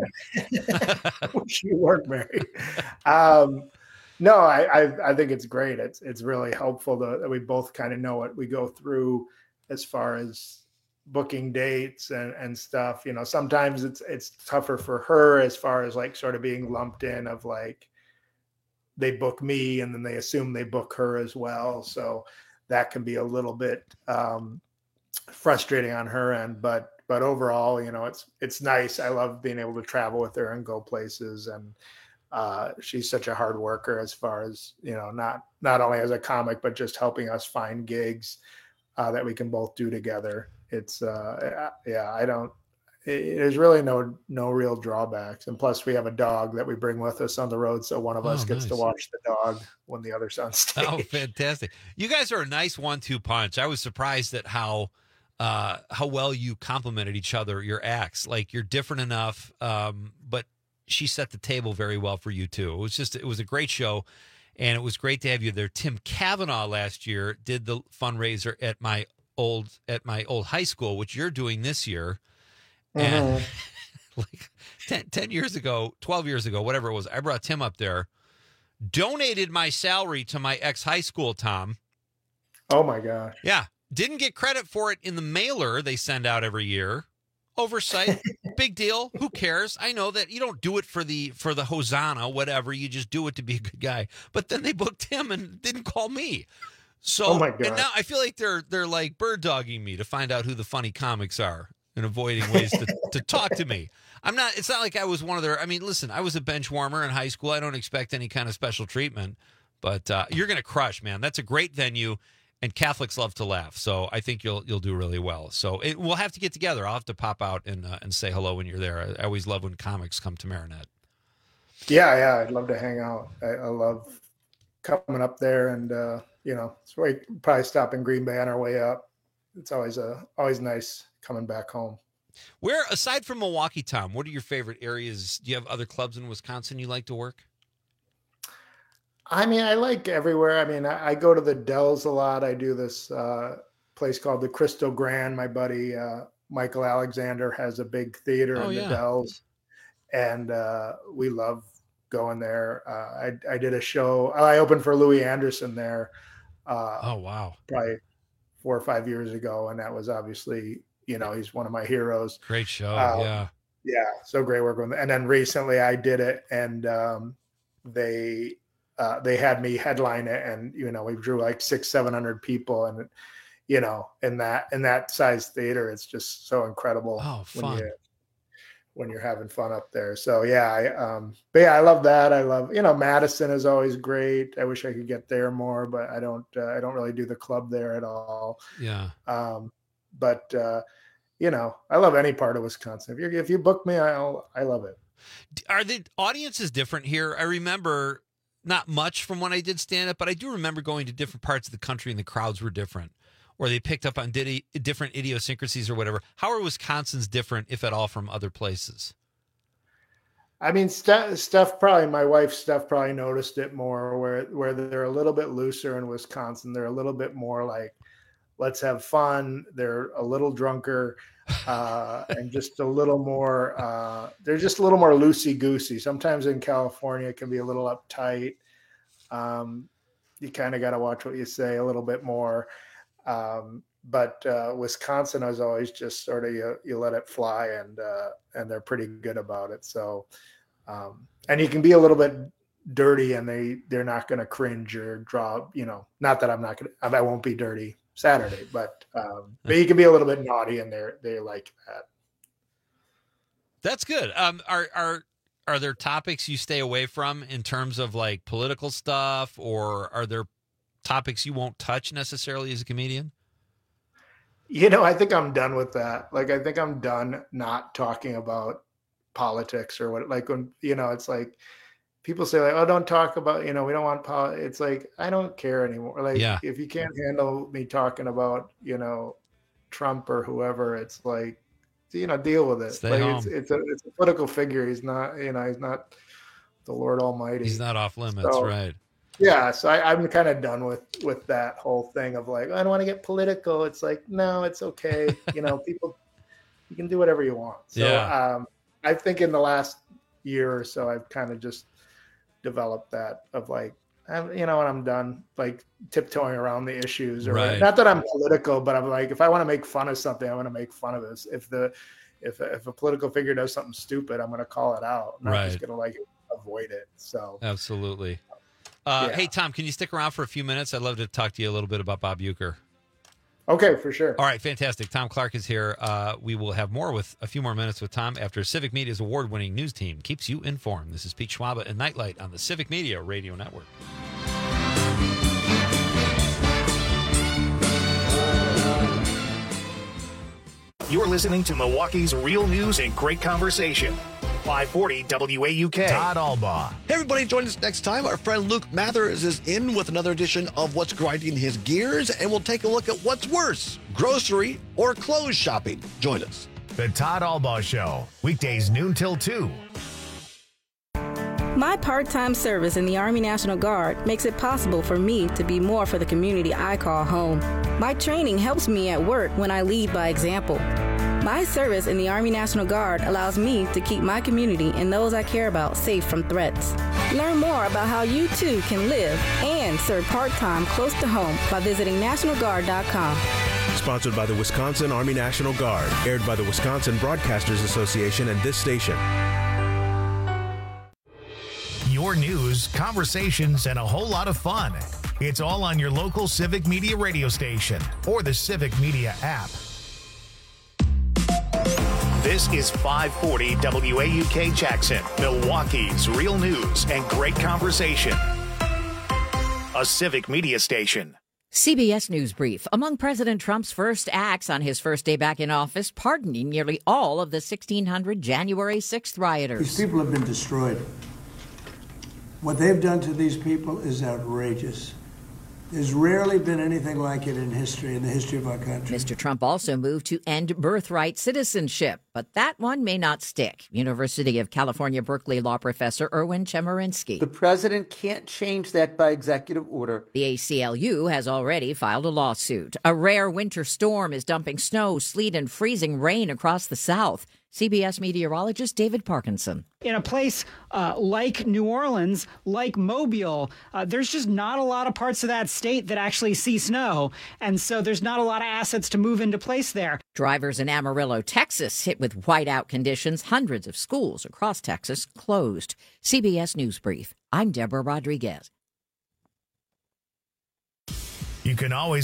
Speaker 2: Wish you weren't married. Um, no, I, I I think it's great. It's it's really helpful to, that we both kind of know what we go through as far as booking dates and, and stuff. You know, sometimes it's it's tougher for her as far as like sort of being lumped in of like they book me and then they assume they book her as well. So that can be a little bit um, frustrating on her end, but but overall, you know, it's it's nice. I love being able to travel with her and go places, and uh, she's such a hard worker as far as, you know, not not only as a comic, but just helping us find gigs uh, that we can both do together. It's uh, yeah, I don't. It, there's really no no real drawbacks, and plus we have a dog that we bring with us on the road, so one of us
Speaker 12: Oh,
Speaker 2: gets
Speaker 12: nice.
Speaker 2: to watch the dog when the other's on stage.
Speaker 12: Oh, fantastic. You guys are a nice one two punch. I was surprised at how uh, how well you complemented each other, your acts. Like, you're different enough, um, but she set the table very well for you, too. It was just, it was a great show, and it was great to have you there. Tim Kavanaugh last year did the fundraiser at my old at my old high school, which you're doing this year. And like ten, ten years ago, twelve years ago, whatever it was, I brought Tim up there, donated my salary to my ex-high school, Tom.
Speaker 2: Oh my gosh.
Speaker 12: Yeah. Didn't get credit for it in the mailer they send out every year. Oversight, big deal. Who cares? I know that you don't do it for the for the Hosanna, whatever. You just do it to be a good guy. But then they booked him and didn't call me. So
Speaker 2: oh my God.
Speaker 12: And now I feel like they're they're like bird dogging me to find out who the funny comics are and avoiding ways to, to talk to me. I'm not. It's not like I was one of their. I mean, listen, I was a bench warmer in high school. I don't expect any kind of special treatment. But uh, you're gonna crush, man. That's a great venue. And Catholics love to laugh, so I think you'll you'll do really well. So it, we'll have to get together. I'll have to pop out and uh, and say hello when you're there. I, I always love when comics come to Marinette.
Speaker 2: Yeah, yeah, I'd love to hang out. I, I love coming up there, and uh, you know, it's we probably stop in Green Bay on our way up. It's always a always nice coming back home.
Speaker 12: Where, aside from Milwaukee, Tom, what are your favorite areas? Do you have other clubs in Wisconsin you like to work?
Speaker 2: I mean, I like everywhere. I mean, I, I go to the Dells a lot. I do this uh, place called the Crystal Grand. My buddy uh, Michael Alexander has a big theater
Speaker 12: Oh,
Speaker 2: in
Speaker 12: yeah.
Speaker 2: the Dells, and uh, we love going there. Uh, I, I did a show. I opened for Louis Anderson there. Uh,
Speaker 12: oh wow!
Speaker 2: Probably four or five years ago, and that was obviously, you know, he's one of my heroes.
Speaker 12: Great show.
Speaker 2: Um,
Speaker 12: yeah.
Speaker 2: Yeah, so great work with them. And then recently I did it, and um, they. Uh, they had me headline it, and you know we drew like six, seven hundred people, and you know in that in that size theater, it's just so incredible.
Speaker 12: Oh, fun.
Speaker 2: when you when you're having fun up there. So yeah, I um, but yeah, I love that. I love you know Madison is always great. I wish I could get there more, but I don't. Uh, I don't really do the club there at all.
Speaker 12: Yeah.
Speaker 2: Um, but uh, you know, I love any part of Wisconsin. If you if you book me, I'll I love it.
Speaker 12: Are the audiences different here? I remember. Not much from when I did stand-up, but I do remember going to different parts of the country and the crowds were different, or they picked up on did- different idiosyncrasies or whatever. How are Wisconsin's different, if at all, from other places?
Speaker 2: I mean, Steph, Steph probably, my wife Steph probably noticed it more where, where they're a little bit looser in Wisconsin. They're a little bit more like, let's have fun. They're a little drunker uh, and just a little more, uh, they're just a little more loosey-goosey. Sometimes in California, it can be a little uptight. Um, you kind of got to watch what you say a little bit more. Um, but uh, Wisconsin is always just sort of, you, you let it fly, and uh, and they're pretty good about it. So, um, and you can be a little bit dirty, and they, they're not going to cringe or draw, you know, not that I'm not going to, I won't be dirty Saturday, but um, but you can be a little bit naughty, and they're they like that.
Speaker 12: That's good. Um, are are are there topics you stay away from in terms of like political stuff, or are there topics you won't touch necessarily as a comedian?
Speaker 2: You know, I think I'm done with that. Like, I think I'm done not talking about politics or what. Like when you know, it's like. People say like, oh, don't talk about, you know, we don't want politics. It's like, I don't care anymore. Like,
Speaker 12: yeah.
Speaker 2: if you can't handle me talking about, you know, Trump or whoever, it's like, you know, deal with it.
Speaker 12: Stay
Speaker 2: like
Speaker 12: home.
Speaker 2: It's, it's a it's a political figure. He's not, you know, he's not the Lord Almighty.
Speaker 12: He's not off limits,
Speaker 2: So,
Speaker 12: right?
Speaker 2: Yeah. So I, I'm kind of done with with that whole thing of like, I don't want to get political. It's like, no, it's okay. You know, people, you can do whatever you want. So
Speaker 12: Yeah.
Speaker 2: um, I think in the last year or so, I've kind of just developed that of like, I'm, you know, when I'm done, like tiptoeing around the issues, or
Speaker 12: Right.
Speaker 2: not that I'm political, but I'm like, if I want to make fun of something, I want to make fun of this. If the, if if a political figure does something stupid, I'm going to call it out. I'm not
Speaker 12: Right.
Speaker 2: just going to like avoid it. So
Speaker 12: Absolutely. Uh,
Speaker 2: Yeah.
Speaker 12: Hey, Tom, can you stick around for a few minutes? I'd love to talk to you a little bit about Bob Uecker.
Speaker 2: Okay, for sure.
Speaker 12: All right, fantastic. Tom Clark is here. Uh, we will have more with a few more minutes with Tom after Civic Media's award-winning news team keeps you informed. This is Pete Schwaba and Nightlight on the Civic Media Radio Network.
Speaker 1: You're listening to Milwaukee's real news and great conversation. five forty W A U K. Todd Albaugh.
Speaker 19: Hey, everybody, join us next time. Our friend Luke Mathers is in with another edition of What's Grinding His Gears, and we'll take a look at what's worse, grocery or clothes shopping. Join us.
Speaker 1: The Todd Albaugh Show. Weekdays noon till two.
Speaker 3: My part-time service in the Army National Guard makes it possible for me to be more for the community I call home. My training helps me at work when I lead by example. My service in the Army National Guard allows me to keep my community and those I care about safe from threats. Learn more about how you too can live and serve part-time close to home by visiting national guard dot com.
Speaker 5: Sponsored by the Wisconsin Army National Guard. Aired by the Wisconsin Broadcasters Association and this station.
Speaker 1: Your news, conversations, and a whole lot of fun. It's all on your local Civic Media radio station or the Civic Media app. This is five forty W A U K Jackson, Milwaukee's real news and great conversation. A Civic Media station.
Speaker 6: C B S News Brief. Among President Trump's first acts on his first day back in office, pardoning nearly all of the sixteen hundred January sixth rioters.
Speaker 7: These people have been destroyed. What they've done to these people is outrageous. There's rarely been anything like it in history, in the history of our country.
Speaker 6: Mister Trump also moved to end birthright citizenship, but that one may not stick. University of California, Berkeley law professor Erwin Chemerinsky.
Speaker 8: The president can't change that by executive order.
Speaker 6: The A C L U has already filed a lawsuit. A rare winter storm is dumping snow, sleet, and freezing rain across the South. C B S meteorologist David Parkinson.
Speaker 9: In a place uh, like New Orleans, like Mobile, uh, there's just not a lot of parts of that state that actually see snow. And so there's not a lot of assets to move into place there.
Speaker 6: Drivers in Amarillo, Texas, hit with whiteout conditions. Hundreds of schools across Texas closed. C B S News Brief. I'm Deborah Rodriguez.
Speaker 1: You can always